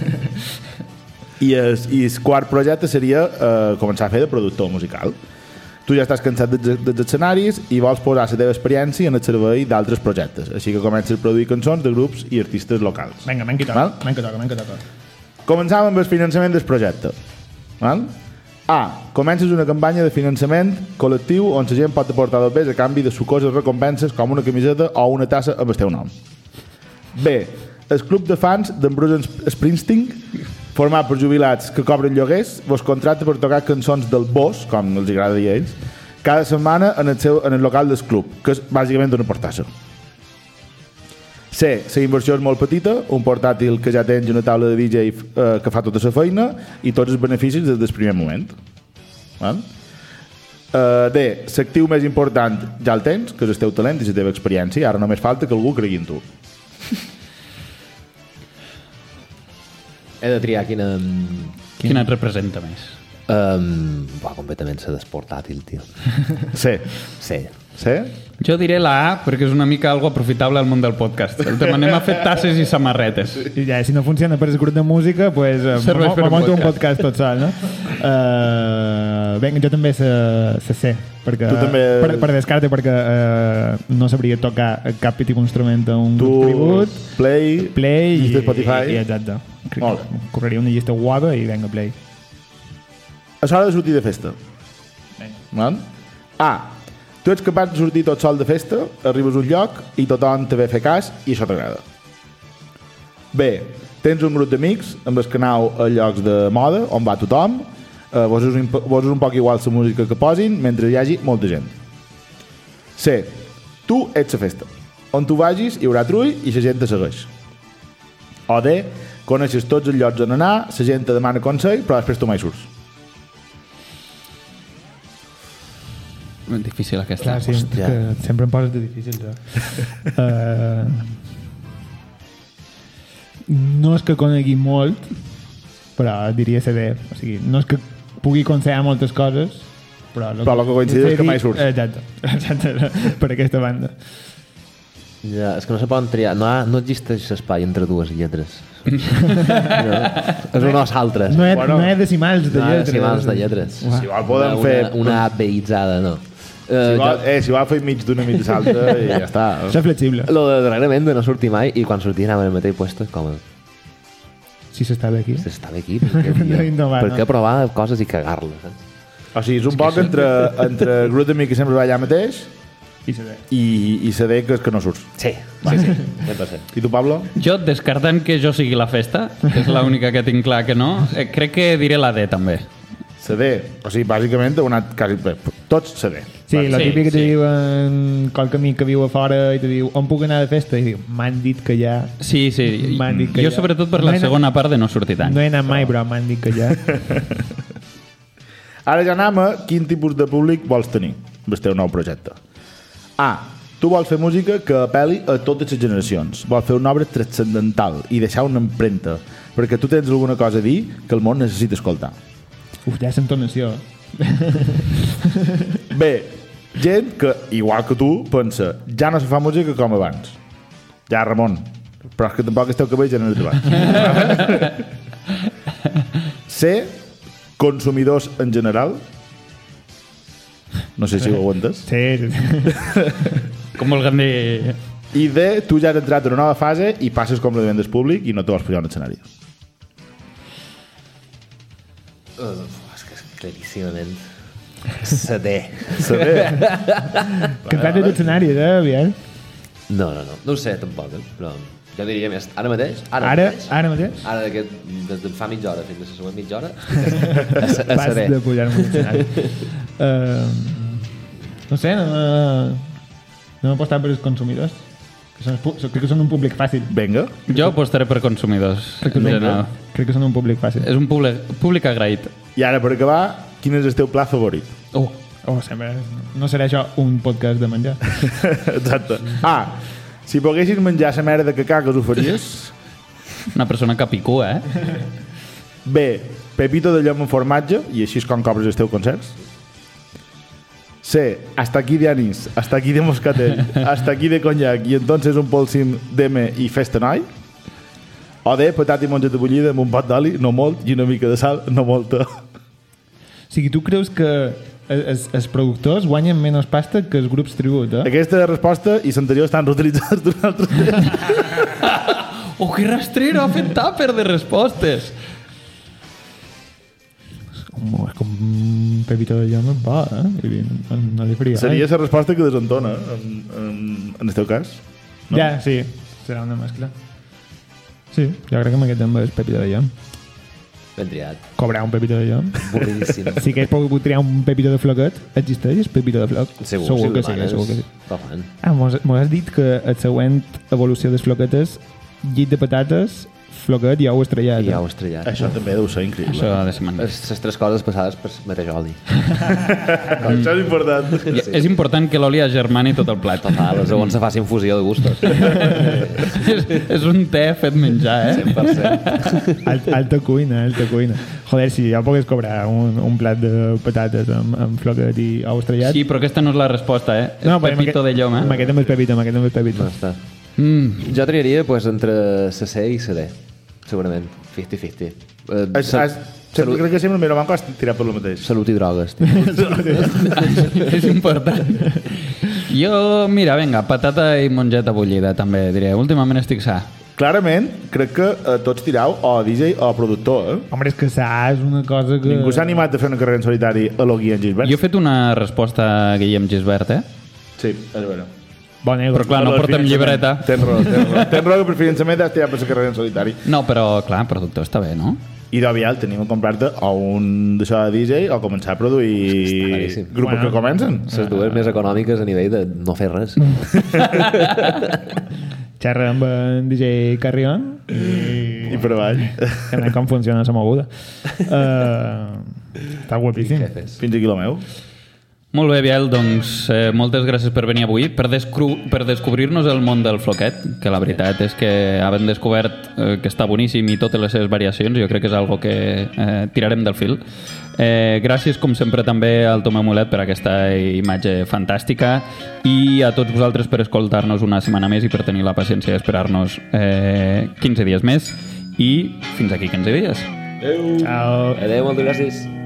I el quart projecte seria començar a fer de productor musical. Tu ja estàs cansat dels escenaris i vols posar la teva experiència en el servei d'altres projectes. Així que comences a produir cançons de grups i artistes locals. Vinga, men que toca. Començam amb el finançament del projecte. A. Comences una campanya de finançament col·lectiu on la gent pot aportar dobbers a canvi de sucoses recompenses com una camiseta o una tassa amb el teu nom. B. El club de fans d'en Bruce Springsteen, format per jubilats que cobren lloguers, vos contracta per tocar cançons del boss, com els agrada dir a ells, cada setmana en el local del club, que és bàsicament una portassa. C. La inversió és molt petita, un portàtil que ja tens una taula de DJ que fa tota la feina i tots els beneficis des del primer moment. D. L'actiu més important ja el tens, que és el teu talent i la teva experiència, ara només falta que algú cregui en tu. He de triar quina et representa més? Completament ser desportàtil, tio. C. Sí? Jo diré la A perquè és una mica algo aprofitable al món del podcast. El tema anem a fer tasses i samarretes. I ja, si no funciona per el grup de música, pues monto un podcast tot sol, no? Vinga, jo també la C, perquè, per descarte, perquè no sabria tocar cap tipus d'instrument a un grup tribut. Play llista Spotify. I exacte. Correria una llista guapa i vinga, play. És hora de sortir de festa. A. Tu ets capaç de sortir tot sol de festa, arribes a un lloc i tothom te ve a fer cas i això t'agrada. B. Tens un grup d'amics amb el que aneu a llocs de moda on va tothom, vos és un poc igual la música que posin mentre hi hagi molta gent. C. Tu ets la festa. On tu vagis hi haurà trull i la gent te segueix. O D. Coneixes tots els llocs on anar, la gent te demana consell però després tu mai surts. Difícil aquesta. Clar, sí, que sempre em poses de difícil. No és que conegui molt, però diria CD. O sigui, no és que pugui consellar moltes coses, però el que coincideix és que mai surts. Exacte, per aquesta banda. Ja, és que no se poden triar. No existeix espai entre dues lletres. No, és un os altres. No hi ha decimals de lletres. No hi ha decimals de lletres. Si vol podem fer una abeitzada, no. Si vol fer mig d'una mig de l'altra i ja està. Això és flexible. Lo de darrerament de no sortir mai i quan sortia anava en el mateix puesto és com... Si s'estava aquí. S'estava aquí, per què provar coses i cagar-les? O sigui, és un poc entre grup d'amics que sempre va allà mateix i saber que no surts. Sí, 100%. I tu, Pablo? Jo, descartant que jo sigui la festa, que és l'única que tinc clar que no, crec que diré la D, també. CD, o sigui, bàsicament he anat quasi... Tots CD. Sí, el típic que te diuen qualque amic que viu a fora i te diu on puc anar de festa? I diu, m'han dit que ja... Sí, jo sobretot per la segona part de no sortir tant. No he anat mai, però m'han dit que ja... Ara ja anem a quin tipus de públic vols tenir amb el teu nou projecte. A. Tu vols fer música que apel·li a totes les generacions. Vols fer una obra transcendental i deixar una empremta, perquè tu tens alguna cosa a dir que el món necessita escoltar. Ja és entonació. B. Gent que, igual que tu, pensa ja no se fa música com abans. Ja, Ramon, però és que tampoc el teu cabell ja no l'he trobat. C. Consumidors en general. No sé si ho aguantes. Sí. Com vulguem dir... I D, tu ja has entrat en una nova fase i passes completament del públic i no te vols pujar a un escenari. És que és claríssimament la D. Que t'has de escenaris, Biel? No ho sé tampoc, però jo diria més, ara mateix? Ara mateix? Ara des de fa mitja hora fins a la següent mitja hora vas de pujar en un escenari. No sé, no apostar per els consumidors. Crec que són un públic fàcil. Venga. Jo apostaré per consumidors. Crec que són un públic fàcil. És un públic agraït. I ara, per acabar, quin és el teu plat favorit? Sempre. No serà això un podcast de menjar. Exacte. Si poguessis menjar la merda de cacà, que us ho faries? Una persona que picú, B, pepito de llom amb formatge, i així és com cobres els teus concerts. C, hasta aquí de anís, hasta aquí de moscatell, hasta aquí de conyac, i entonces un polsim d'eme i festa noi. O D, patata i mongeta bullida amb un pot d'oli, no molt, i una mica de sal, no molta. O sigui, tu creus que els productors guanyen menys pasta que els grups tribut, Aquesta resposta i l'anterior estan reutilitzades d'un altre temps. Que rastrero, ha fet tàper de respostes. És com un pepito de llama va, no li faria. Seria la resposta que desentona, en el teu cas. No? Ja, sí, serà una mescla. Sí, jo crec que amb aquest també és pepito de llama. Ben triat. Cobrar un pepito de llama. Avorridíssim. Si que he pogut triar un pepito de floquet, existeix pepito de floc? Segur que sí, segur que sí. Fan. Mos has dit que la següent evolució dels floquetes, llit de patates, floquet i ou estrellat. Això també deu ser increïble. Això ha de ser magnífic. Les tres coses passades per mateix oli. Això és important. És important que l'oli agermani tot el plat. Total, segons se faci infusió de gustos. És un te fet menjar, 100%. Alta cuina. Joder, si ja pogués cobrar un plat de patates amb floquet i ou estrellat... Sí, però aquesta no és la resposta, No, pepito de llom, Amb aquest amb el pepito. No està. Jo triaria entre la C i la D. Segurament, 50-50. Sempre crec que sempre el meu banco has tirat per lo mateix. Salut i drogues. És important. Jo, mira, vinga, patata i mongeta bullida, també, diré. Últimament estic sa. Clarament, crec que tots tirau o DJ o productor, Home, és que sa és una cosa que... Ningú s'ha animat a fer una carrera en solitari a lo Guillem Gisbert. Jo he fet una resposta a Guillem Gisbert, Sí, és vera. Bon ego. Però clar, no portem llibreta. Tens raó que per finançament has tirat per la carrera en solitari. No, però clar, productor està bé, no? I d'Avial tenim a comprar-te o un d'això de DJ o començar a produir grups que comencen. Les dues més econòmiques a nivell de no fer res. Xerra amb en DJ Carrion i per avall. Que no com funciona la moguda. Està guapíssim. Fins aquí el meu. Molt bé, Biel, doncs moltes gràcies per venir avui, per descobrir-nos el món del floquet, que la veritat és que havent descobert que està boníssim i totes les seves variacions, jo crec que és algo que tirarem del fil. Gràcies, com sempre, també al Tomeu Mulet per aquesta imatge fantàstica i a tots vosaltres per escoltar-nos una setmana més i per tenir la paciència d'esperar-nos 15 dies més i fins aquí 15 dies. Adéu. Ciao. Adéu, moltes gràcies.